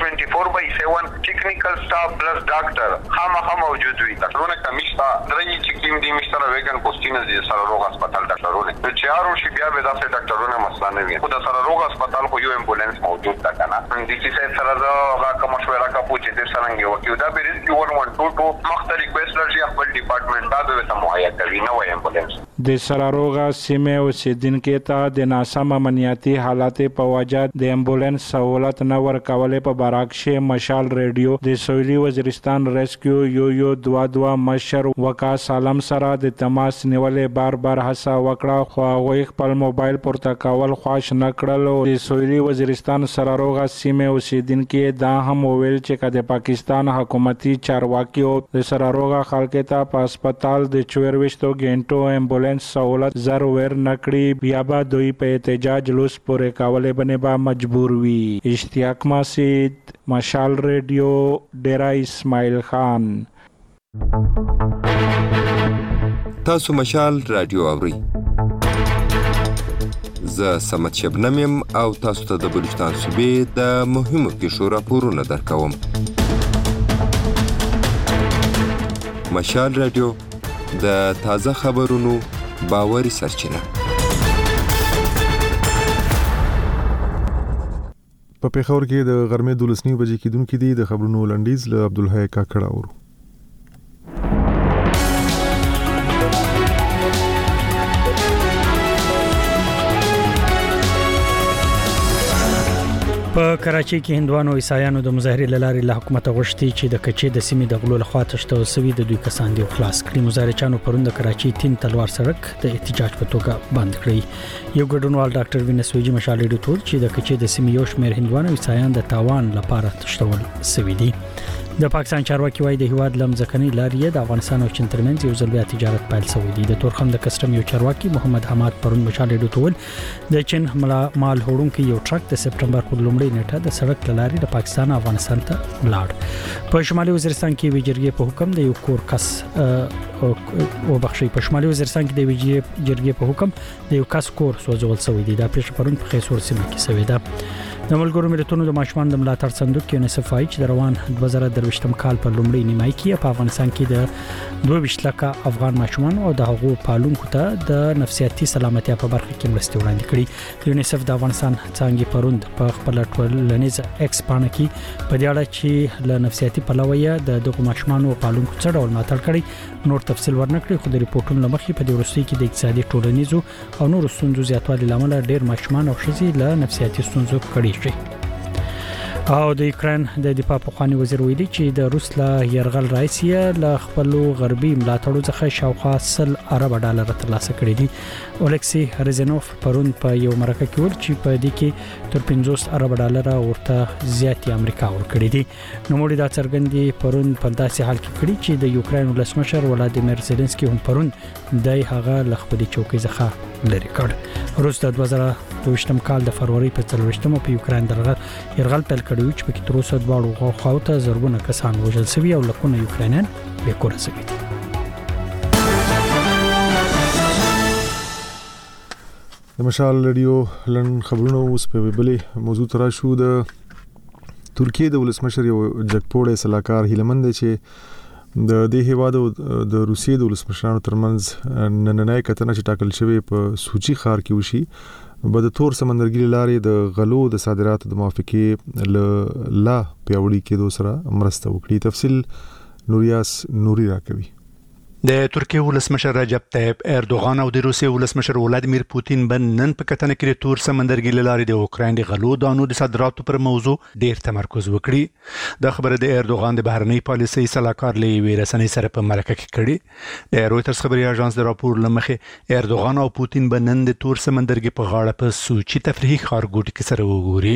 24/7 ټیکنیکل سټاف پلس ډاکټر خامخا موجود وي ډاکټرونه کمیشتا درې چې کیم دی مشتره ویګن پوسټینز دی سراروغه هسپتال ډاکټرونه چې هارو شي بیا به داسې ډاکټرونه مسله نه وي خو د سراروغه هسپتال خو یو امبولانس موجود ده کنه د کیسه سره دا هغه مشوره کا پوښتنه در څنګه وکیو دا به ریسکیو 112 مختلف ریکوېسټ خپل ډپارټمنټ دا به ته مهیا کوي نو امبولانس د سراروغه سیمه اوسیدونکو ته د ناسم امنیتي حالات په وجه د امبولانس سہولت نه ورکولې په برعکس مشال ریډیو د سویلي وزیرستان ریسکیو یو دوا مشر وکا سالم سره د تماس نیولې بار هڅه وکړه خو هغه خپل موبایل پورته کول خوښ نه کړل او د سویلي وزیرستان سراروغه سیمه اوسیدونکو دا هم ویل چې د پاکستان حکومتي چارواکي او د سراروغه خلکو ته په هسپتال د 24 غنټو امبولانس سہولت زر ور نکړي بیا به دوی په احتجاج لوس پورې کولې باندې به مجبور وي. اشتیاق مسعود مشال ریډیو ډیرا اسماعیل خان. تاسو مشال رادیو اورئ. زه سمت شبنم یم او تاسو ته د بلوچستان صوبې د مهمو پیښو راپورونه درکوم. مشال رادیو د تازه خبرونو باوري سرچینه. په پیښور کې د غرمې 12:09 بجې کېدونکې دي د خبرونو لنډیز له عبدالحی کاکړ اورو. په کراچۍ کې هندوانو عیسایانو د مظاهرې لارې له حکومت غوښتي چې د کچې د سیمې د غلو لخوا تشتو سوي د دوی کسان دی خلاص کړي. مظاهرچیانو پرون د کراچۍ 3 تلوار سړک د احتجاج په توګه بند کړی. یو ګډونوال ډاکټر وینس ویجی مشال ډیډو ټول چې د کچې د سیمې یو شمېر هندوانو عیسایان د تاوان لپاره تشتول سوي دي. د پاکستان چارواکي وايي د هیواد لمزکني لارې د افغانستان او چین ترمنځ یو ځل بیا تجارت پیل شوی دی. د تورخم د کسټم یو چارواکي محمد حماد پرون مشال ډیډو ټول د چین مال هوړونکو یو ټرک د سپټمبر په لومړۍ نیټه د سړک لارې د پاکستان او افغانستان ته لاړ. په شمالي وزیرستان کې ویجرګي په حکم د یو کور کس او بخشي په شمالي وزیرستان کې د ویجرګي په حکم د یو کس کور سوځول شوی دی. دا پیښه پرون په خیسور سیمه کې شوې ده. د ملګرو ملتونو د ماشومان د ملاتړ صندوق کې یونیسف وايي چې د روان 2023م کال په لومړۍ نیمایي کې په افغانستان کې د 22 لکه افغان ماشومان او د هغو پالونکو ته د نفسیاتي سلامتیا په برخه کې مرستې وړاندې کړي. یونیسف د افغانستان څنګه پروند په خپل ټولنیز ایکس پاڼه کې په دې اړه چې له نفسیاتي پلوه د دغو ماشومان او پالونکو څخه ډول ملاتړ کړي نور تفصیل ورنکړي. خو د ریپورتونو لمخې په دې وروستي کې د اقتصادي ټولنیزو او نورو ستونزو زیاتوالي لامل ډېر ماشومان او ښځې له نفسیاتي ستونزو کړي. او د یوکرين د دفاع پخوانی وزیر ویلي چې د روس له يرغل راځي له خپل غربي ملاتړو څخه شاوخوا 100 ارب ډالر ترلاسه کړي دي. اولکسي رزنوف پرون په یو مرکه کې ول چې په دې کې تر 50 ارب ډالر ورته زیاتې امریکا ورکړي دي. نو موږ دا څرګندې پرون په داسې حال کې کړي چې د یوکرين ولسمشر ولادیمیر زيلنسکي هم پرون د هغه لخپدي چوکۍ څخه لري کړ. روس د 2022م کال د فروری په 23م په یوکرين يرغل پیل کړی چې په کې تر اوسه دواړو خواوته زرګونه کسان وژل شوي او لکونه یوکرینیان بې کوره شوي دي. د مشال رادیو لن خبرونه اوس په بلې موضوع تر شو. د ترکیه د ولسمشر یو جګپوړی سلاکار هیلمند چې د دې هیواد او د روسیې د ولسمشرانو ترمنځ نننۍ کتنه چې ټاکل شوی په سوچي ښار کې وشي به د تور سمندرګي لارې د غلو د صادراتو د موافقې لا پیاوړي کېدو سره مرسته وکړي. تفصیل نوریاس نوري راکوي. د ترکیه ولسمشر رجب طیب اردوغان او د روسیې ولسمشر ولادیمیر پوتین نن په کتنه کې د تور سمندرګي لارې د اوکراین د غلو دانو د صادراتو پر موضوع ډیر تمرکز وکړي. د خبره د اردوغان د بهرنی پالیسي سلاکار لوي رسنۍ سره په مرکه کې کړي. د رويټرز خبري اژانس د راپور لمخې اردوغان او پوتین نن د تور سمندرګي په غاړه په سوچي تفریحي ښارګوټي کې سره وګوري.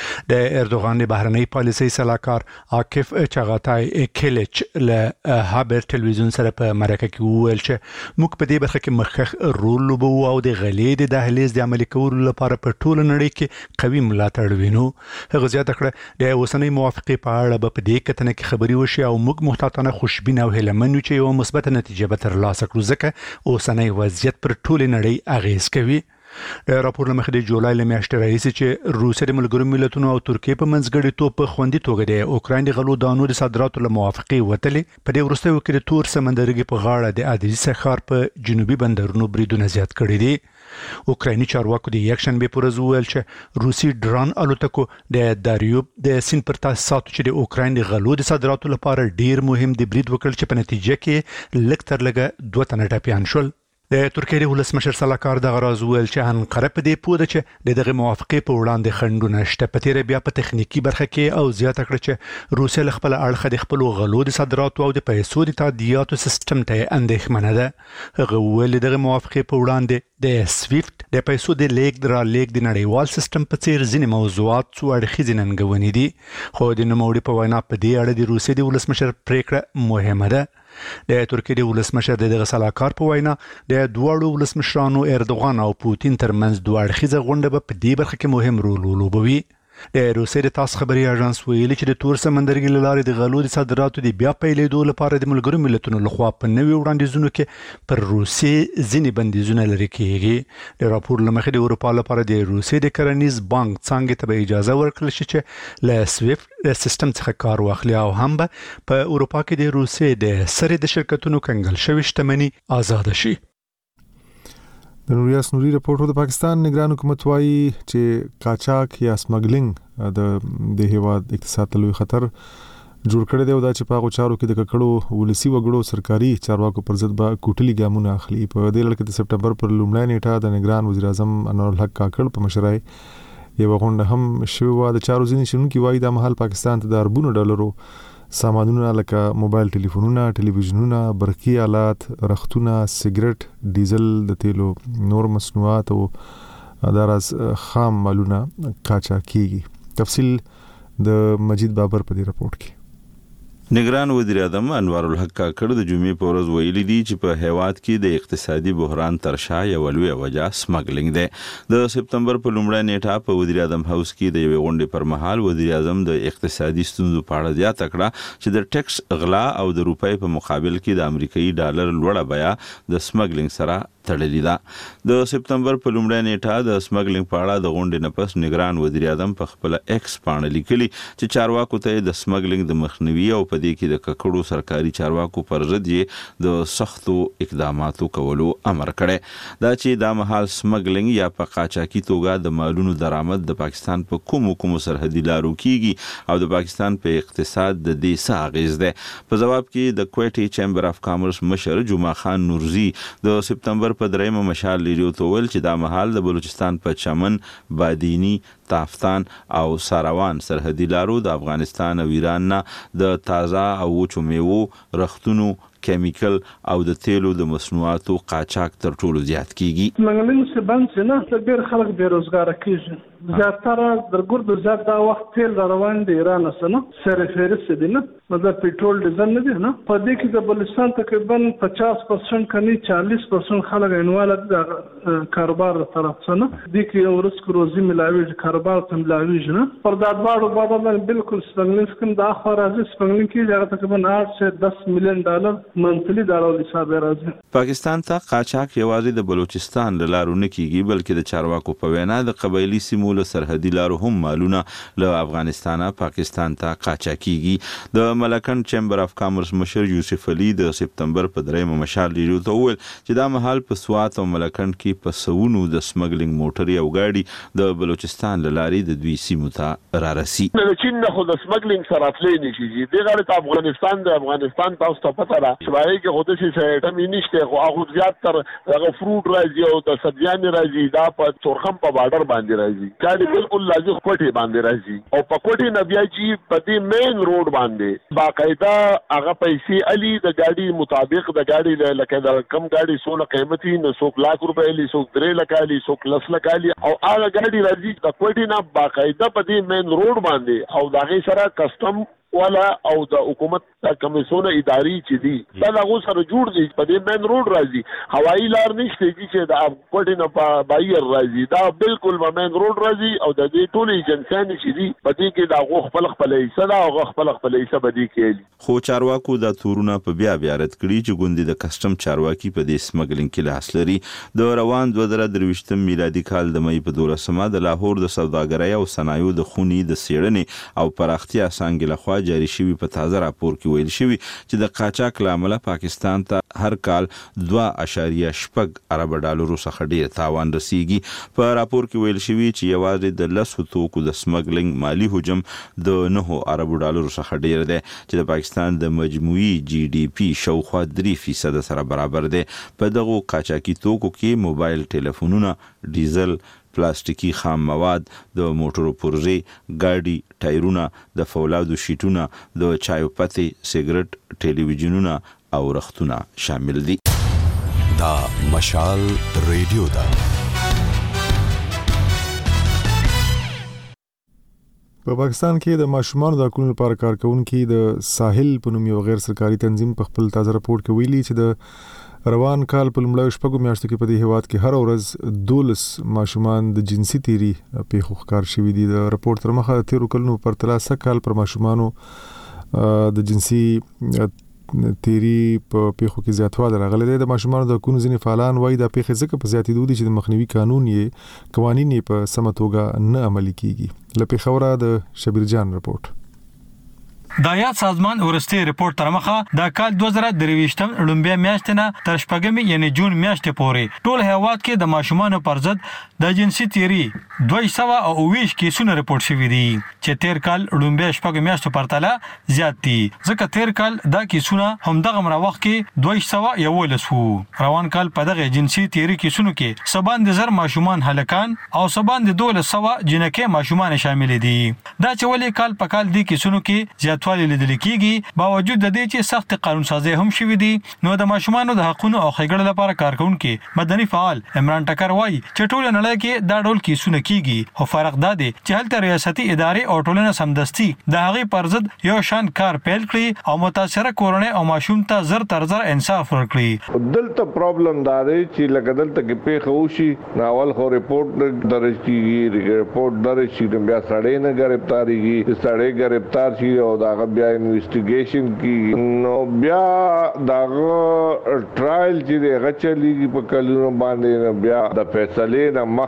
د اردوغان د بهرنی پالیسي سلاکار عاکف چغاتای کلیچ له هابر ټلویزیون سره په مرکه کې وویل چې موږ په دې برخه کې مخکښ رول لوبو او د غلې د دهلیز د عملي کولو لپاره په ټوله نړۍ کې قوي ملاتړ وینو. هغه زیاته کړه د اوسنۍ موافقې په اړه په دې کتنه کې خبري وشي او موږ محتاطانه خوشبین او هیلمن چې یو مثبت نتیجه به ترلاسه کړو ځکه اوسنۍ وضعیت پر ټوله نړۍ اغیز کوي. راپور لمخې د جولای لمیاشتې راهیسې چې روسیه د ملګرو ملتونو او ترکیه په منځګړي توپ په خوندي توګه د اوکراین د غلو دانو د صادراتو له موافقې وتلې. په دې وروستیو کې د تور سمندرګي په غاړه د ادریسا ښار په جنوبي بندرونو بریدونه زیات کړي دي. اوکرایني چارواکو د یکشنبه پر ورځ وویل چې روسي ډرون الوتکو د داریوب د سین پر تاسیساتو چې د اوکراین د غلو د صادراتو لپاره ډیر مهم دی برید وکړ چې په نتیجه کې لږ تر لږه 2 تنه ټپیان شول. د ترکیه د ولسمشر سلاکار د غراز ویل چې انقره په دې پوه ده چې دغه موافقې په وړاندې خنډونه شته. په تیر بیا په تخنیکی برخه کې او زیاته کړ چې روسیه له خپل اړخه د خپل غلو د صادراتو او د پیسو د تادیاتو سیستم ته اندېښمنه ده. هغه ویل دغه موافقې په وړاندې د سویفت د پیسو د لیږد را لیږد د نړیوال سیستم په څیر ځینې موضوعات څو اړخیزې ننګونې دي. خو د نوموړي په وینا په دې اړه د روسیې د ولسمشر پریکړه مهمه ده. د ترکیه د ولسمشر دغه سلاکار په وینا د دواړو ولسمشرانو اردوغان او پوتین ترمنځ دوه اړخیزه غونډه په دې برخه کې مهم رول ولوبوي. د روسیې د تاس خبري اژانس ویلي چې د تور سمندرګي لارې د غلو د صادراتو د بیا پیلېدو لپاره د ملګرو ملتونو لخوا په نوي وړاندیزونو کې پر روسیې ځینې بندیزونه لري کېږي. د راپور لمخې د اروپا لپاره د روسیې د کرنیز بانک څنګه ته اجازه ورکړل شي چې له سویفت سیستم څخه کار واخلي او هم په اروپا کې د روسیې د سره د شرکتونو کنګل شوی شتمنۍ آزاد شي. د نوریاس نوري راپورټ د پاکستان نگران حکومت وايي چې قاچاق یا سمګلینګ د هیواد اقتصاد ته لوی خطر جوړ کړی دی او دا چې په هغو چارو کې د ککړو ولسی وګړو سرکاري چارواکو پر ضد به کوټلي ګامونه اخلي. په دې لړ کې د سپټمبر پر لومړۍ نیټه د نگران وزیر اعظم انور الحق کاکړ په مشرۍ یو غونډه هم شوه د چارو ځینې شنونکي وایي دا مهال پاکستان ته د اربونو ډالرو سامانونه لکه موبایل ټلیفونونه، ټلویزیونونه، برقي آلات، رختونه، سیګریټ، ډیزل، د تیلو نور مصنوعات او داراز خام مالونه قاچاق کیږي. تفصیل د مجید بابر په دې رپورت کې. نگران وزیر اعظم انوار الحق کاکړ د جمعې په ورځ ویلي دي چې په هیواد کې د اقتصادي بحران تر شا یو لوی وجه سمګلینګ دی. د سپتمبر په لومړۍ نیټه په وزیر اعظم هاوس کې د یوې غونډې پر مهال وزیر اعظم د اقتصادي ستونزو په اړه زیاته کړه چې د ټیکس غلا او د روپۍ په مقابل کې د امریکایي ډالر لوړه بیه د سمګلینګ سره تړلې ده. د سپتمبر په لومړۍ نیټه د سمګلینګ په اړه د غونډې نه پس نگران وزیر اعظم په خپل ایکس باندې لیکلي چې چارواکو ته د سمګلینګ د مخنیوي او په دې کې د ککړو سرکاري چارواکو پر ضد یې د سختو اقداماتو کولو امر کړی. دا چې دا مهال سمګلینګ یا په قاچاقي توګه د مالونو درآمد د پاکستان په کومو سرحدي لارو کیږي او د پاکستان په اقتصاد د دې څه اغیز ده. په جواب کې د کوټي چیمبر اف کامرس مشر جمعه خان نورزي د سپتمبر په درېمه مشال لیدو ته ویل چې دا مهال د بلوچستان په چمن، بادینی، تافتان او ساروان سرحدي لارو د افغانستان او ایران نه د تازه او وچو میوو، رختونو، کیمیکل او د تیلو د مصنوعاتو قاچاق تر ټولو زیات کیږي. منګلین څه باندې نه ډېر خلک بیروزګار کیږي. زیاتره درګور زیات دا وخت تیل روان دی ایران سره سره فهرست دي نه مطلب پټرول ډیزل نه دي نه په دې کې د بلوچستان تقریبا 50% کني 40% خلک انواله د کاروبار طرف څخه دي کې ورس روزي ملاوي کاروبار ته ملاوي نه پر دا دواړو باندې بالکل سپنګلین کوم دا خو راځي سپنګلین کې دا تقریبا 8 سے 10 میلیون ډالر منثلي ډالر حساب راځي. پاکستان ته قاچاق یوازې د بلوچستان له لارو نه کیږي بلکې د چارواکو په وینا د قبایلی سیمو له سرحدي لارو هم مالونه له افغانستانه پاکستان ته قاچاق کیږي. د ملکن چیمبر اف کامرس مشر یوسف علي د سپتمبر په درېمه مشال لیدو ته وویل چې دا مهال په سوات او ملکن کې په سونو د سمګلینګ موټرې او گاډي د بلوچستان له لارې د دوی سیمو ته رارسي. د چین نه خو د سمګلینګ سره تللی نشي د غاړه افغانستان تاسو ته پته ده شوای کې خو د څه ایټم نشته خو هغه زیات تر هغه فروټ راځي او د سبزیان راځي دا په تورخم په بارډر باندې راځي چې بالکل لازم کوټي باندې راځي او په کوټي نه بیا چې په دې مین روډ باندې باقاعده هغه پیسې علي د ګاډي مطابق د ګاډي لکه د کم ګاډي سونه قیمتي نو 100 لک روپے لې 3 لک لې 100 لک لې او هغه ګاډي راځي د کوټي نه باقاعده په دې مین روډ باندې او دغه سره کسٹم والا او د حکومت کمیسیون اداري چې دي دا هغه سره جوړ دي په دې مین روډ راځي هوایي لار نشته چې د کوټي نه بایر راځي دا بالکل مین روډ راځي او د دې ټول ایجنسیان چې دي په دې کې دا خپل حصہ دا او خپل حصہ بدی کوي. خو چارواکو د تورونه په بیا رد کړي چې ګوندې د کسٹم چارواکي په دې سمګلینګ کې لاس لري. د روان 2023 میلادي کال د مې په 12مه د لاهور د سوداګرۍ او صنایعو د خونی د سیړنې او پراختیا څنګه لخوا جاری شوی په تازه راپور کې ویل شوی چې د قاچاق لامل پاکستان ته هر کال 2.8 ارب ډالرو څخه ډیر تاوان رسیږي. په راپور کې ویل شوی چې یوازې د لسو توکو د سمګلینګ مالی حجم د 9 ارب ډالرو څخه ډیر دی چې د پاکستان د مجموعي جی ډي پی شاوخوا 3% سره برابر دی. په دغه قاچاقي توکو کې موبایل ټلیفونونه، ډیزل، پلاستیکي خام مواد، د موټرو پرزې، ګاډي ټایرونه، د فولادو شیټونه، د چایو پتې، سیګریټ، ټلویزیونونه او رختونه شامل دي. دا مشال ریډیو ده. په پاکستان کې د ماشومانو د حقوقو لپاره کارکونکي د ساحل په نوم یو غیر سرکاري تنظیم په خپل تازه راپور کې ویلي چې د روان کال په لومړیو شپږو میاشتو کې په دې هیواد کې هر ورځ 12 ماشومان د جنسي تیری پیښو ښکار شوي دي. د راپور تر مخه تیرو کلونو په پرتله سږ پر ماشومانو د جنسي تیری په پیښو کې زیاتوالی راغلی دی. د ماشومانو د حقوقو ځینې فعالان وایي دا پیښې ځکه په زیاتېدو دي چې د مخنیوي قوانین یې په سمه توګه نه عملي کیږي. له پېښوره د شبیر جان رپورټ. د یاد سازمان ورستي ریپورت تر مخه د کال 2023 لومبیا میاشتنه تر شپږمې یعنی جون میاشتې پورې ټول هیواد کې د ماشومانو پر ضد د جنسي تیری 220 کیسونه ریپورت شوي دي چې تیر کال لومبیا شپږ میاشتو پرتله زیات دي ځکه تیر کال دا کیسونه هم دغه وخت کې 211 وو. روان کال په دغه جنسي تیری کیسونو کې سباند زر ماشومان هلکان او سباند 1200 جنکه ماشومان شامل دي. دا چې ولې کال په کال دي کیسونو کې زیاتوالی لیدل کیږي باوجود د دې چې سخت قانون سازي هم شوي دي. نو د ماشومانو د حقوقو او ښېګړې لپاره کارکونکي مدني فعال عمران ټکر وایي چې ټول نړۍ کې دا ډول کیسونه کیږي خو فرق دا دی چې هلته ریاستي ادارې او ټولنه سمدستي د هغې پر ضد یو شان کار پیل کړي او متاثره کورنۍ او ماشوم ته زر تر زر انصاف ورکړي. دلته پرابلم دا دی چې لکه دلته کې پیښه وشي ناول خو ریپورت درج کیږي ریپورت درج شي بیا سړی نه گرفتاریږي سړی گرفتار شي او داغه بیا انویسټیګیشن کی نو بیا داغه ټرایل چې دغه چلیږي په کلونو باندې بیا د فیصلې نه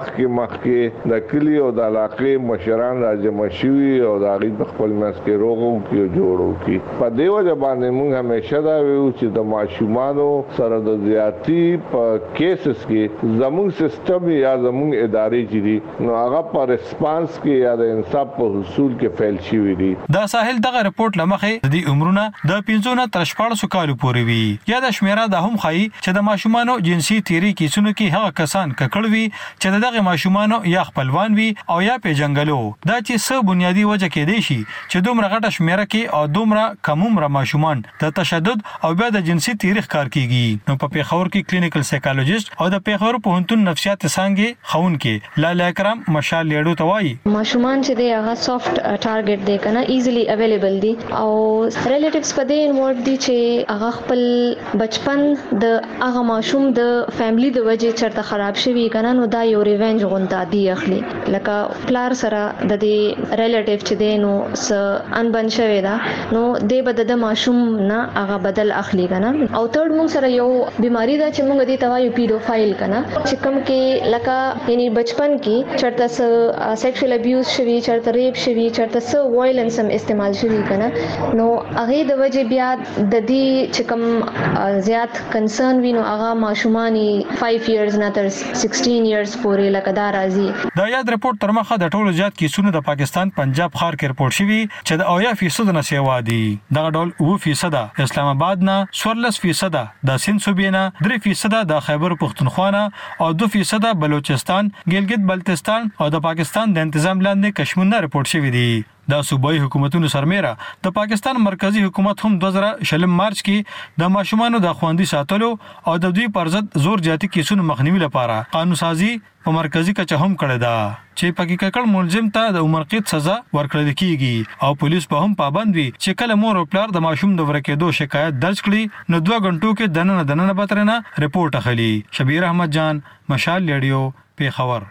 مخکې د کلی او د علاقې مشران راجمع شوي او د هغې خپل منځ کې روغو کې جوړو کې په دې وجه باندې موږ همیشه دا ویو چې د ماشومانو سره د زیاتی په کیسز کې زموږ سیستم یا زموږ ادارې چې دي نو هغه په ریسپانس کې یا د انصاف په حصول کې فیل شوي دي. دا ساحل دغه ریپورت لمخې د عمرونه د 15 تر 14 کالو پورې وي یا د شمیره د هم خای چې د ماشومانو جنسي تیری کیسونو کې هغه کسان ککړوي چې دغه ماشومانو یا خپلوان وي او یا پیجنګلو دا چې څه بنیادی وجه کې دی شي چې دومره غټه شمیره کې او دومره کم عمر ماشومان د تشدد او بیا د جنسي تیری ښکار کیږي. نو په پیښور کې کلینیکل سایکالوجیست او د پیښور پوهنتون نفسیات څنګه خون کې لاله اکرام مشال لیډو توای ماشومان چې دی هغه سافت ټارګټ دی کنه ایزیلی اویلیبل دي او ریلیټیوز په دې انوالو دي چې هغه خپل بچپن د هغه ماشوم د فیملی د وجې چرته خراب شوی کنه نو دا یو ریونج غونډه دی اخلي لکه پلار سره د دې ریلیټیو چې دی نو س انبن شوی دا نو دی بد د ماشوم نه هغه بدل اخلي کنه او ترډ موږ سره یو بیماری دا چې موږ دې توایو پیډوفایل کنه چې کوم کې لکه یعنی بچپن کې چرته س سیکشوال ابیوز شوی چرته ریپ شوی چرته س وایلنس هم استعمال شوی کنه نو هغه د وجې بیا د دې چې کوم زیات کنسرن وینو هغه ماشومانی 5 ایئرز نه تر 16 ایئرز پورې لکه دا راځي. دا یاد ریپورت تر مخه د ټولو زیات کیسونو د پاکستان پنجاب خار کې ریپورت شوی چې د 80% نه سیوا دي دغه ډول 2% اسلام آباد نه 14% د سند صوبې نه 3% د خیبر پختونخوا نه او 2% بلوچستان ګلګت بلتستان او د پاکستان د تنظیم لاندې کشمیر نه ریپورت شوی دي. دا صوبایي حکومتونو سرمېره د پاکستان مرکزی حکومت هم 2020 مارچ کې د ماشومانو د خوندي ساتلو او د دوی پر ضد زور جاتی کیسونو مخنیوي لپاره قانون سازي په مرکزی کچه هم کړی دا چې پکې ککړ ملزم ته د عمر قید سزا ورکړل کیږي او پولیس په هم پابند وي چې کله مور او پلار د ماشوم د ورکېدو شکایت درج کړي نو 2 غنټو کې دننه بترنه ریپورت اخلي. شبیر احمد جان مشال لیډیو پیښور.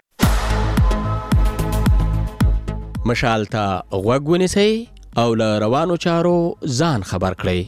مشال ته غوږ ونیسئ او له روانو چارو ځان خبر کړئ.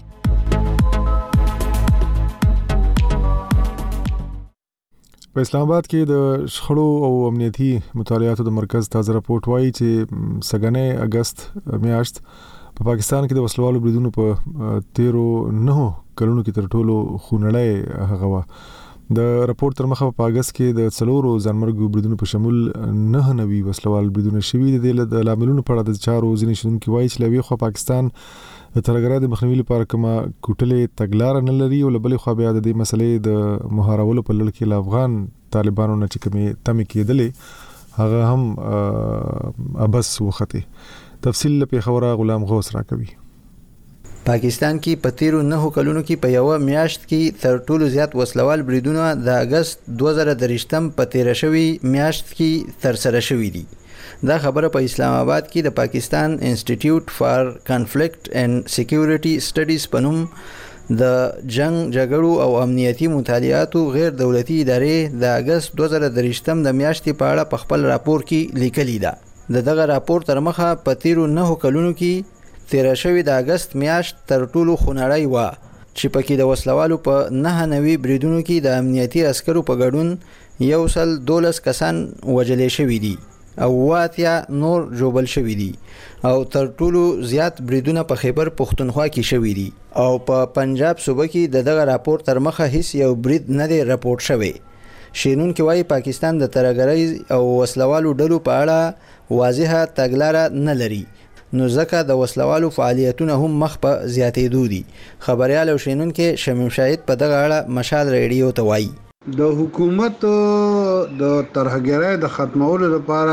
په اسلام آباد کې د شخړو او امنیتي مطالعاتو د مرکز تازه راپورټ وایي چې سګنې اگست میاشت په پاکستان کې د وسلوالو بریدونو په 13 کلونو کې تر ټولو خونړی هغه و. د راپورټ تر مخه په اگست کې د څلورو ځانمرګو بریدونو په شمول 9 نوي وسلوال بریدونه شوي دي. د لاملونو په اړه د چارو ځینې شنونکي وایي چې لوي خو پاکستان د ترګرای د مخنیوي لپاره کومه کوټلې تګلار نه لري او لبلې خو بیا د دې مسلې د مهارولو په لړ کې افغان طالبانو نه چې کومې تمې کېدلې هغه هم ابس وخته. تفصیل په خبره غلام غوث راکوي. پاکستان کې په 13 کلونو کې په یو میاشت کې تر ټولو زیات وسلوال بریدونه د اگست 2023 په 13 شوی میاشت کې تر سره شوي دي. دا خبره په اسلام آباد کې د پاکستان انسټیټیوټ فار کانفلیکټ اینڈ سکیورټي سټډیز په نوم د جنگ جګړو او امنیتي مطالعاتو غیر دولتي ادارې د اگست 2023 د میاشتې په اړه په خپل راپور کې لیکلي ده. دغه راپور تر مخه په 13 کلونو کې 13 شوی د اگست میاشت تر ټولو خونړی و چې پکې د وسلوالو په 9 نوي بریدونو کې د امنیتي عسکرو په ګډون 112 کسان وژل شوي دي. او واتیا نور جوبل شوی دي او تر ټولو زیات بریدونه په خیبر پختونخوا کې شوی دي او په پنجاب صوبه کې دغه راپور تر مخه هیڅ یو برید نه دی راپورټ شوی. شینون کې وایي پاکستان د ترهګرۍ او وسلوالو ډلو په اړه واضحه تګلاره نه لري، نو ځکه د وسلوالو فعالیتونه هم مخ په زیاتېدو دي. خبريال او شینون کې شمیم شاهد په دغه اړه مشال ریډیو ته وایي د حکومت د ترهګرۍ د ختمولو لپاره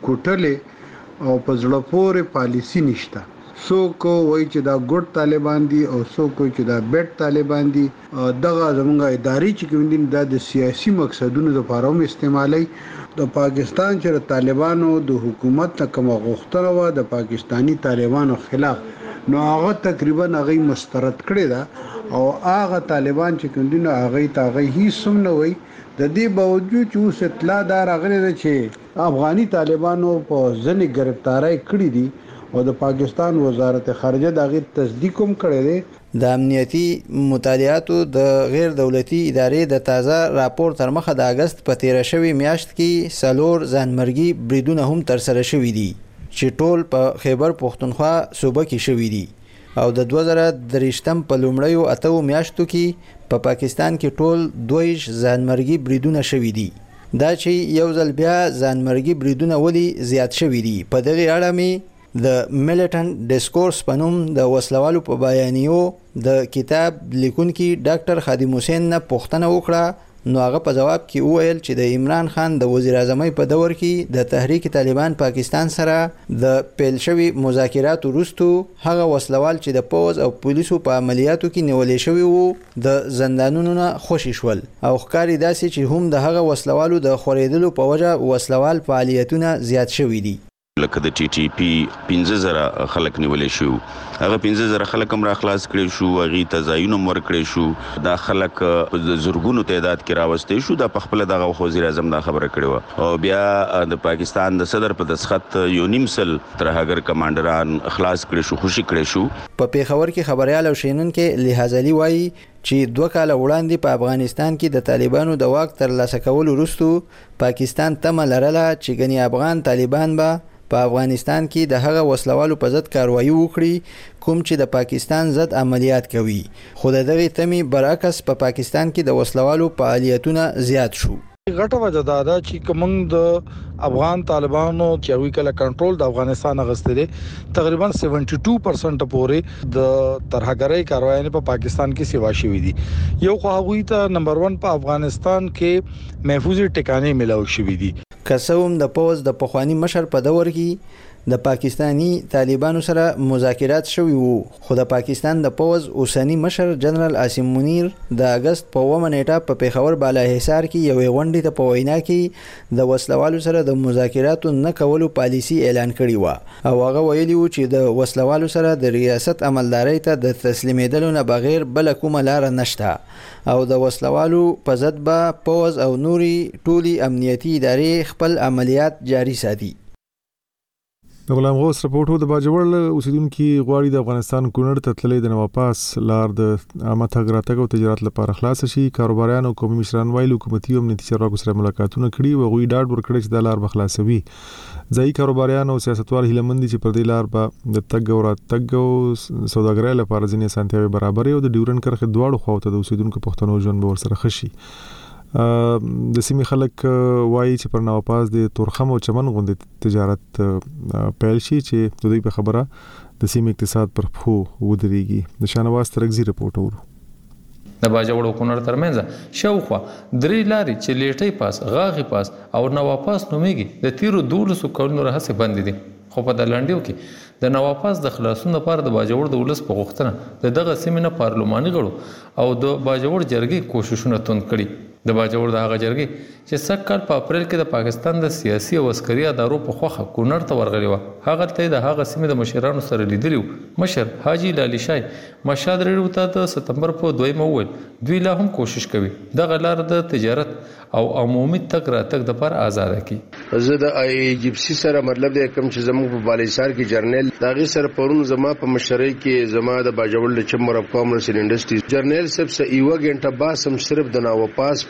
سکوټلې او په زړه پورې پالیسی نشته. څوک وایي چې دا ګډ طالبان دي او څوک وایي چې دا بیٹ طالبان دي. دغه زموږ ادارې چې کوم دي د سیاسي مقصدونو لپاره هم استعمالي. د پاکستان چې طالبانو د حکومت ته کوم غوښتنه و د پاکستانی طالبانو خلاف، نو هغه تقریبا هغه مسترد کړی دا او هغه طالبان چې کوم دي نو هغه ته هغه هیڅ هم نه وایي. د دې باوجود چې اوس اطلاع دار راغلی ده چې افغاني طالبانو په ځنې گرفتاری کړي دي او د پاکستان وزارت خارجه دا غیر تصدیق هم کړی دی. د امنیتي مطالعاتو د غیر دولتي ادارې د تازه راپور تر مخه د اگست په 13 شوی میاشت کې سلور ځانمرګي بریدونه هم تر سره شوي دي چې ټول په خیبر پختونخوا صوبه کې شوي دي او د 2023 په لومړیو 8 میاشتو کې په پاکستان کې ټول 2 ځانمرګي بریدونه شوي دي. دا چې یو ځل بیا ځانمرګي بریدونه ولي زیات شوي دي، په دغه اړه می د میلیټنټ ډیسکورس په نوم د وسلوالو په بیانیو د کتاب لیکونکي ډاکټر خادم حسین نه پوښتنه وکړه، نو هغه په جواب کې وویل چې د عمران خان د وزیر اعظمۍ په دور کې د تحریک طالبان پاکستان سره د پیل شوی مذاکرات وروسته هغه وسلوال چې د پوز او پولیسو په عملیاتو کې نیولې شوی وو د زندانونو نه خوشي شول او ښکاري داسې چې هم د هغه وسلوالو د خورېدلو په وجه وسلوال فعالیتونه زیات شوي دي. لکه د ټي ټي پی 15000 خلک نیولې شو، هغه 15000 خلک هم را خلاص کړي شو، هغه تزاین هم ورکړي شو، دا خلک د زورګونو تعداد کې راوستي شو. د خپل دغه وزیر اعظم دا خبره کړې و او بیا د پاکستان د صدر په دسخط یو نیمسل ترهګر کمانډران خلاص کړي شو، خوشي کړي شو. په پیښور کې خبريال او شینن کې لحاظ علي وایي چې 2 کال وړاندې په افغانستان کې د طالبانو د واک ترلاسه کولو وروسته پاکستان تمه لرله چې ګنې افغان طالبان به په افغانستان کې د هغه وسلوالو په ضد کاروایی وکړي کوم چې د پاکستان ضد عملیات کوي، خو د دغه تمې برعکس په پاکستان کې د وسلوالو فعالیتونه زیات شو. غټه وجه دا ده چې کوم د افغان طالبانو چې وی کله کنټرول د افغانستان غستې دي تقریبا 72% پورې د ترهګرۍ کاروایي په پاکستان کې سیوا شوې دي. یو خو هغوی ته نمبر 1 په افغانستان کې محفوظ ټکانې ملو شوې دي. کسوم د پوز د پخوانی مشر په دور کې د پاکستانی طالبانو سره مذاکرات شوي وو، خو د پاکستان د پوز اوسنی مشر جنرال عاصم منیر د اگست په 9 نیټه په پیښور بالا حصار کې یو غونډې ته په وینا کې د وسلوالو سره د مذاکراتو نه کولو پالیسی اعلان کړی و او هغه ویلي و چې د وسلوالو سره د ریاست عملدارۍ ته د تسلیمېدلو نه بغیر بل کومه لار نشته او د وسلوالو په ضد به پوز او نوري ټولي امنیتي ادارې خپل عملیات جاری ساتي. د غلام غوث رپورټو د باجوړ اوسیدونکو غواړي د افغانستان کونړ ته تللې د نواپاس لار د عامه تګ راتګ او تجارت لپاره خلاص شي. کاروباریان او قومي مشران وایي حکومتي امنیتي چارواکو سره ملاقاتونه کړي او غوي ډاډ ورکړي چې د لار به خلاصوي. ځایي کاروباریان او سیاستوال هیلمند دي چې پر دې لار به د تګ او راتګ او سوداګرۍ لپاره ځینې اسانتیاوي برابرې او د ډیورن کرښې دواړو خواو ته د اوسیدونکو پښتنو ژوند به ورسره خشي. د سیمې خلک وایي چې پر نواپاس د تورخم او چمن غوندې تجارت پیل شي چې د دوی په خبره د سیمې اقتصاد پر پخو ودرېږي. د شانواز ترغزي رپورټ اورو. د باجوړ کونړ ترمنځ شاوخوا 3 لارې چې لیټۍ پاس، غاغي پاس او نواپاس نومېږي د تیرو 12 کلونو راهیسې بندې دي. خو په د لنډیو کې د نواپاس د خلاصون لپاره د باجوړ د ولس په غوښتنه د دغه سیمې نه پارلماني غړو او د باجوړ جرګې کوششونه توند کړي. د باجوړ د هغه جرګې چې سږ کال په اپریل کې د پاکستان د سیاسي او عسکري ادارو په خوخه کونړ ته ورغلی و، هغه ته د هغه سیمې د مشرانو سره لیدلی و. مشر حاجی لالی شای مشهد ریډیو ته د سپتمبر په 2 وویل دوی لا هم کوشش کوي دغه لار د تجارت او عمومي تګ راتګ د پر آزاد کی. زه د ایجپسی سره مطلب د کم چې زموږ په بالیسار کې جرنل داغي سره پرون زما په مشرۍ کې زما د باجوړ د چمر اف کامرس انډستری جرنل سب سه یو غنټه باسم صرف د ناوپاس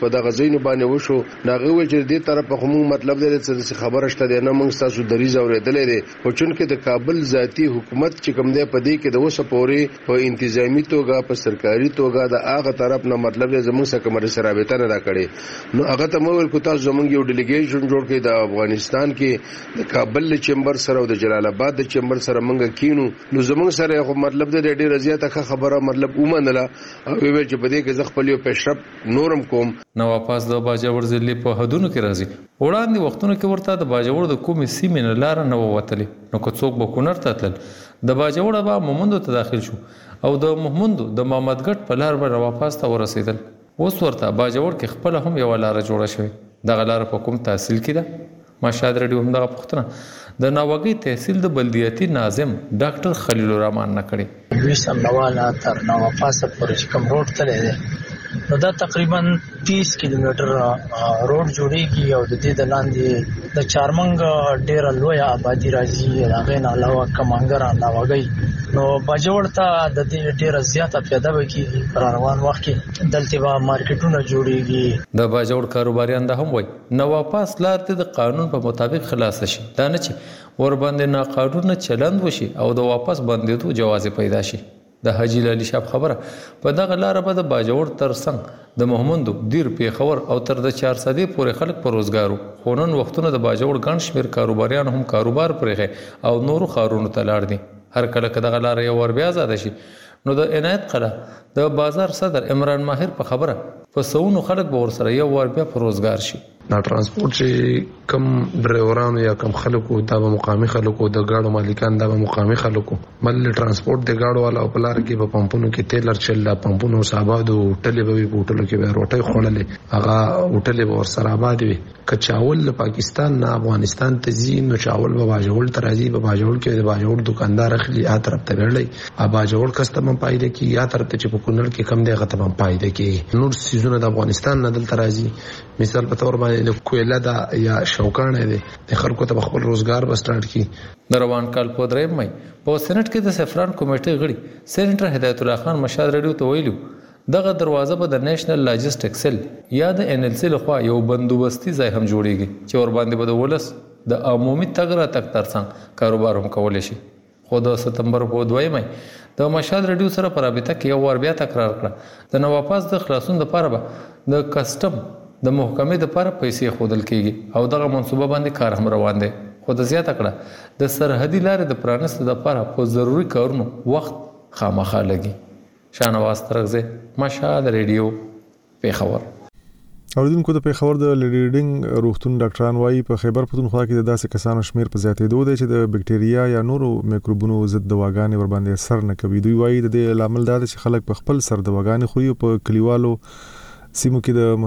په دغه ځین باندې وشو ناغه ویل چې دې طرف په کوم مطلب دی چې خبره شته دی نه موږ تاسو دریز اورېدلې دي او چونکه د کابل ذاتی حکومت چې کوم دی په دې کې د وسه پورې په انتظامی توګه په سرکاري توګه د هغه طرف نه مطلب دی زموږ سره کومه رابطه نه راکړي نو هغه ته مو کو تاسو زموږ یو ډیلیګیشن جوړ کړي د افغانستان کې د کابل چیمبر سره او د جلال آباد د چیمبر سره موږ کینو نو زموږ سره خو مطلب دی ډېر زیاته خبره مطلب ومنله او ویل چې په دې کې ځخ په یو پېښپ نورم کوم نو واپس د باجوړ ضلع په حدودو کې راځي وړاندې وختونو کې ورته د باجوړ د کومې سیمې نه لار نه ووتلې نو که څوک به کونړ ته تلل د باجوړ به مومندو ته داخل شو او د مومندو د محمدګټ په لار به واپس ته ورسېدل اوس ورته باجوړ کې خپل هم یو لار جوړه شوې دغه لار په کوم تحصیل کې ده مشهد رډیو هم دغه پوښتنه د ناوګي تحصیل د بلدیاتي ناظم ډاکټر خلیل الرحمن نه کړي ویسم نواله تر نوافاسه پورې کوم روډ تللی دی نو دا تقریبا 30 کیلومتر روډ جوړیږي او د دې د لاندې د چارمنګ ډیره لوی آبادی راځي هغه نه علاوه کمانګر ناوګي نو باجوړ ته د دې ډیره زیاته پیدا وکړي پر روان وخت کې دلته به مارکیټونه جوړیږي د باجوړ کاروباریان د هم وای نو واپس لار ته د قانون په مطابق خلاص شي دا نه چې ور باندې ناقانونه چلند وشي او د واپس باندې جواز پیدا شي د حاجی علي شاب خبره په دغه لار په د باجوړ تر څنګ د محمدو دیر پیښور او تر د 400 پورې خلک په روزګارو خونن وختونه د باجوړ ګڼ شمیر کاروباریان هم کاروبار پرېږي او نورو خارونو ته لاړ دي هر کله که دغه لار یو ور بیا زده شي نو د عنایت قلعه د بازار صدر عمران ماهر په خبره په سونو خلک به ورسره یو ور بیا په روزګار شي دا ترانسپورت چې کم ډرایورانو یا کم خلکو دا به مقامي خلکو د گاډو مالکان دا به مقامي خلکو بل ترانسپورت د گاډو والا په لار کې په پمپونو کې تیل ارچل پمپونو صاحبادو ټلې به په ټلو کې به روټي خړلې هغه ټلې به ور سره آباد وي کچاول پاکستان نه افغانستان ته ځي نو چاول به باجوړ ته راځي به باجوړ کې د باجوړ دکاندار اخلي یا طرف ته وړلې باجوړ کسټمر پایده کې یا طرف ته چې په کونړ کې کم دی غته پایده کې نور سيزونه د افغانستان نه دلته راځي مثال په تور باندې د کویلا دا یا شوکانه دي د خلکو ته خپل روزګار به سٹارټ کی د روان کال په درې مې په سېنات کې د سفران کمیټې غړي سېنټر هدایت الله خان مشاد رډیو ته ویلو دغه دروازه به د نېشنل لاجستیک سیل یا د ان ال سی لخوا یو بندوبستي ځای هم جوړیږي چې ور باندې به د ولس د عمومي تګره تک ترڅنګ کاروبار هم کولای شي خو د سپتمبر په 2 مې د مشاد رډیو سره پر رابطه کې یو ور بیا تکرار کړ د نواپاس د خلاصون لپاره به د کسٹم د محکمې لپاره پیسې خودل کیږي او دغه منصوبه باندې کار هم روان دی خو د زیاته کړه د سرحدي لارې د پرانست لپاره په ضروري کارونو وخت خامخا لګي شانواز ترغزه مشهد رادیو پیښور اوریدونکو د پیښور د لیډینګ روغتون ډاکټران وايي په خیبر پښتونخوا کې د داسې کسانو شمیر په زیاتېدو دی چې د بکټریا یا نورو میکروبونو ضد دواګانې ور باندې اثر نه کوي دوی وايي د دې لامل دا دی چې خلک په خپل سر دواګانې خوري او په کلیوالو سیمو کې د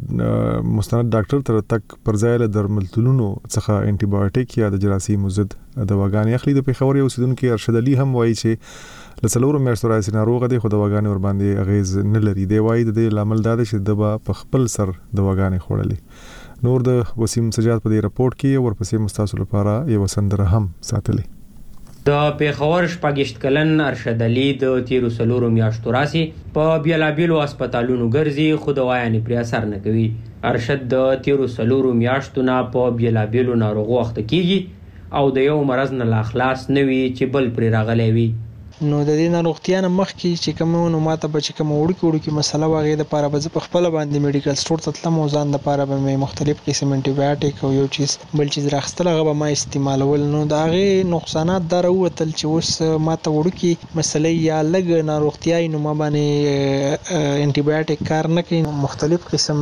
مستند ډاکټر تر تک پر ځای له درملتونونو څخه انټي بایوټیک یا د جراثیم ضد دواګانې اخلي د پیښور یو اوسیدونکو ارشد علي هم وايي چې لڅلورو میاشتو راځي ناروغه دی خو دواګانې ور باندې اغیز نه لري دی وايي د دې لامل دا دی چې د په خپل سر دواګانې خوړلې نور د وسیم سجاد په دې رپورت کې ورپسې مستاسو لپاره یو سندره هم ساتلې د پیښور شپږشت کلن ارشد علي د تیرو سلورو میاشتو راسي په بیلابیلو هسپتالونو ګرځي خو دوايانې پر اثر نه کوي ارشد د تیرو سلورو میاشتو نه په بیلابیلو ناروغو وخت کیږي او د یو مرض نه لا خلاص نه وي چې بل پر راغلی وي نو د دې ناروغتیا نه مخکې چې کومو ماته به چې کوم وړوکی مسله واغې د لپاره به په خپل باندې میډیکل سٹور ته تلم او ځان د لپاره به مختلف قسم انټي بایوټیک او یو چیز بل چیز راخستل هغه به ما استعمالول نو دا غي نقصانات در وتل چې اوس ماته وړوکی مسله یا لګ ناروغتیا نو ما باندې انټي بایوټیک کار نه کوي مختلف قسم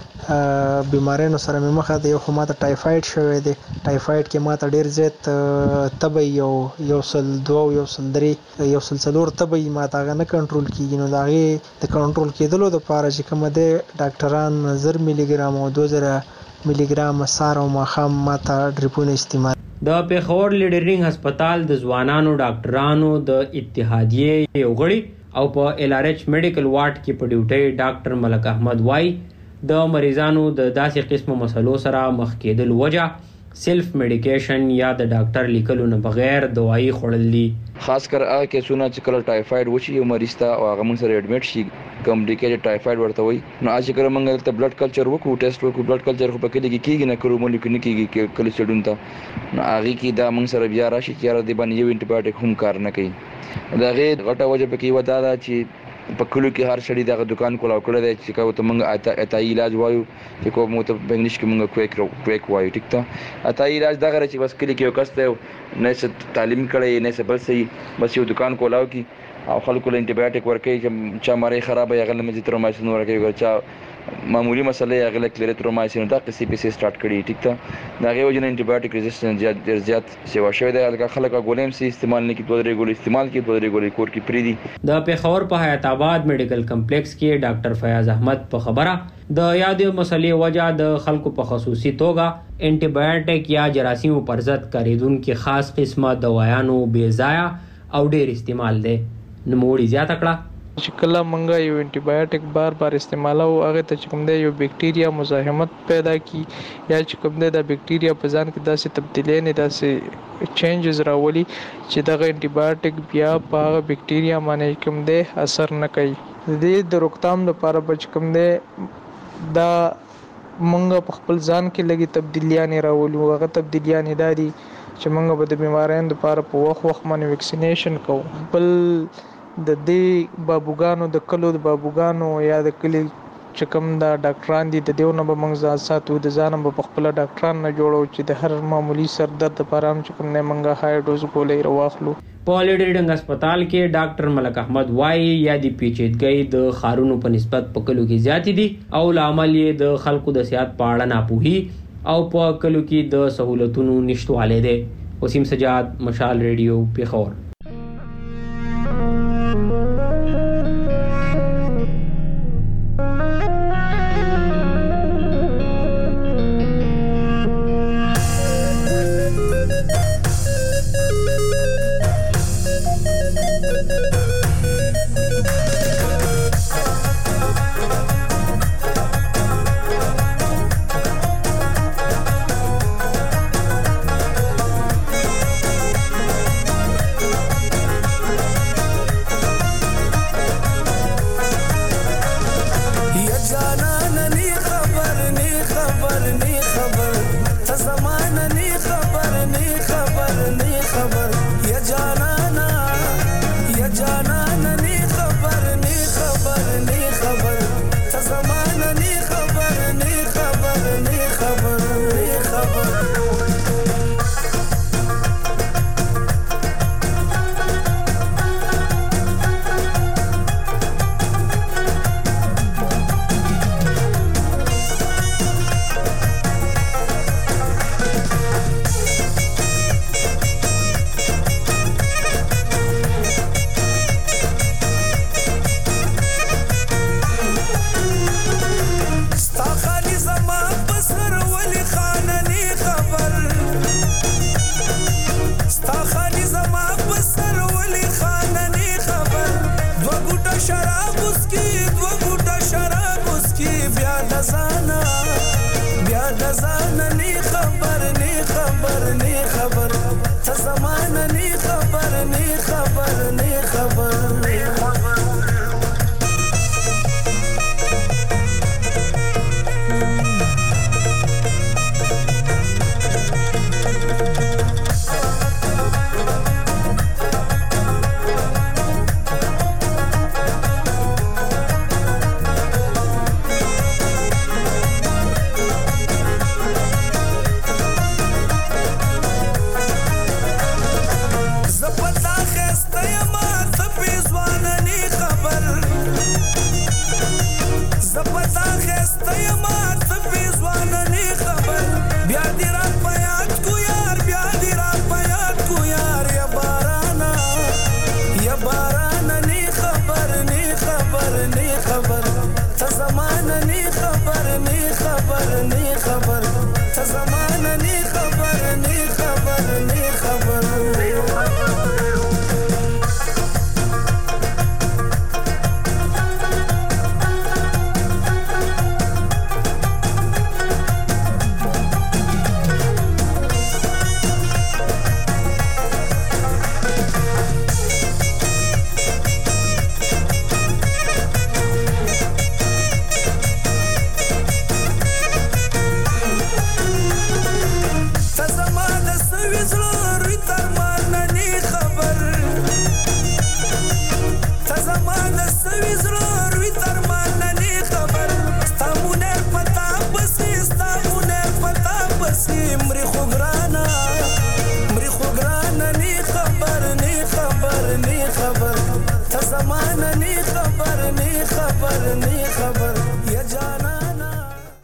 بیمارانو سره مې مخه د یو خماته ټایفاید شوی دی ټایفاید کې ماته ډیر زیات تبه یو سل 2 یو سل 3 یو سل 4 تبه ماته غنه کنټرول کیږي نو دا غي د کنټرول کېدلو د پاره چې کوم د ډاکټران 1000 ملي ګرام او 2000 ملي ګرام سار او مخام ماته ډریپونه استعمال د پیښور لیډرینګ هسپتال د ځوانانو ډاکټرانو د اتحادیې یو غړي او په ال ار ایچ میډیکل وارډ کې په ډیوټي ډاکټر ملک احمد وای د مریضانو د داسې قسمو مسلو سره مخ کېدل وجه سیلف میډیکیشن یا د ډاکټر لیکلو نه بغیر دوايي خوړل دي خاص کر هغه کیسونه چې کله ټایفاید وشي یو مریض ته او هغه مون سره اډمیټ شي کوم ډیکې ټایفاید ورته وي نو اج کله موږ ته بلډ کلچر وکړو ټیسټ وکړو بلډ کلچر خو پکې کېږي نه کړو مونږ کې نه کېږي کله چډون ته نو هغه کې دا موږ سره بیا راشي چې را دي باندې یو انټي بایوټیک هم کار نه کوي دا غي غټه وجه پکې ودا دا چې په کلو کې هر شړې دغه دکان کولا کړی دی چې کوم ته موږ اتای علاج وایو چې کوم ته په انګلیش کې موږ کویک وایو ټیک ته اتای علاج دغه چې بس کلی کې یو کس ته نه څه تعلیم کړی نه څه بل څه بس یو دکان کولاو کې او خلکو له انټي بایوټیک ورکړي چې چا مری خراب یا غل مزي ترومایسین ورکړي ورچا معمولی مسله یا غل کلریترومایسین دا قصې په سي سٹارټ کړي ټیک ته دا غي وجه انټي بایوټیک ریزिस्टेंस زیات سیوا شوی دی الګه خلک غولیم سي استعمال نه کی دوه درې ګولې استعمال کی دوه درې ګولې کور کې پری دي د پیښور په حیات آباد میډیکل کمپلیکس کې ډاکټر فیاض احمد په خبره د یادې مسلې وجه د خلکو په خصوصي توګه انټي بایوټیک یا جراثیم پر ضد کاریدونکو خاص قسمه دوايانو بے ضایع او ډیر استعمال دي نموړي زیات کړه چې کله مونږه یو انټي بایوټیک بار بار استعمالو هغه ته چې کوم دی یو بکټیریا مزاحمت پیدا کی یا چې کوم دی د بکټیریا په ځان کې داسې تبدیلی نه داسې چینجز راولي چې دغه انټي بایوټیک بیا په هغه بکټیریا باندې کوم دی اثر نه کوي د دې د روکتام لپاره بچ کوم دی دا مونږ په خپل ځان کې لګي تبدیلیاں راولو هغه تبدیلیاں دا دي چې مونږ به د بیماریانو لپاره په وخت باندې ویکسینیشن کوو بل د دې بابوګانو د کلو د بابوګانو یا د کلی چې کوم دا ډاکټران دي د دیو نه به موږ ځان ساتو د ځانم په خپل ډاکټران نه جوړو چې د هر معمولی سر درد لپاره هم چې کوم نه منګه های ډوز ګولې رواخلو په لیډر ډنګ هسپتال کې ډاکټر ملک احمد وایي یا د پیچیدګۍ د خارونو په نسبت په کلو کې زیاتې دي او لامل یې د خلکو د صحت په اړه ناپوهي او په کلو کې د سہولتونو نشټواله دي وسیم سجاد مشال ریډیو پیښور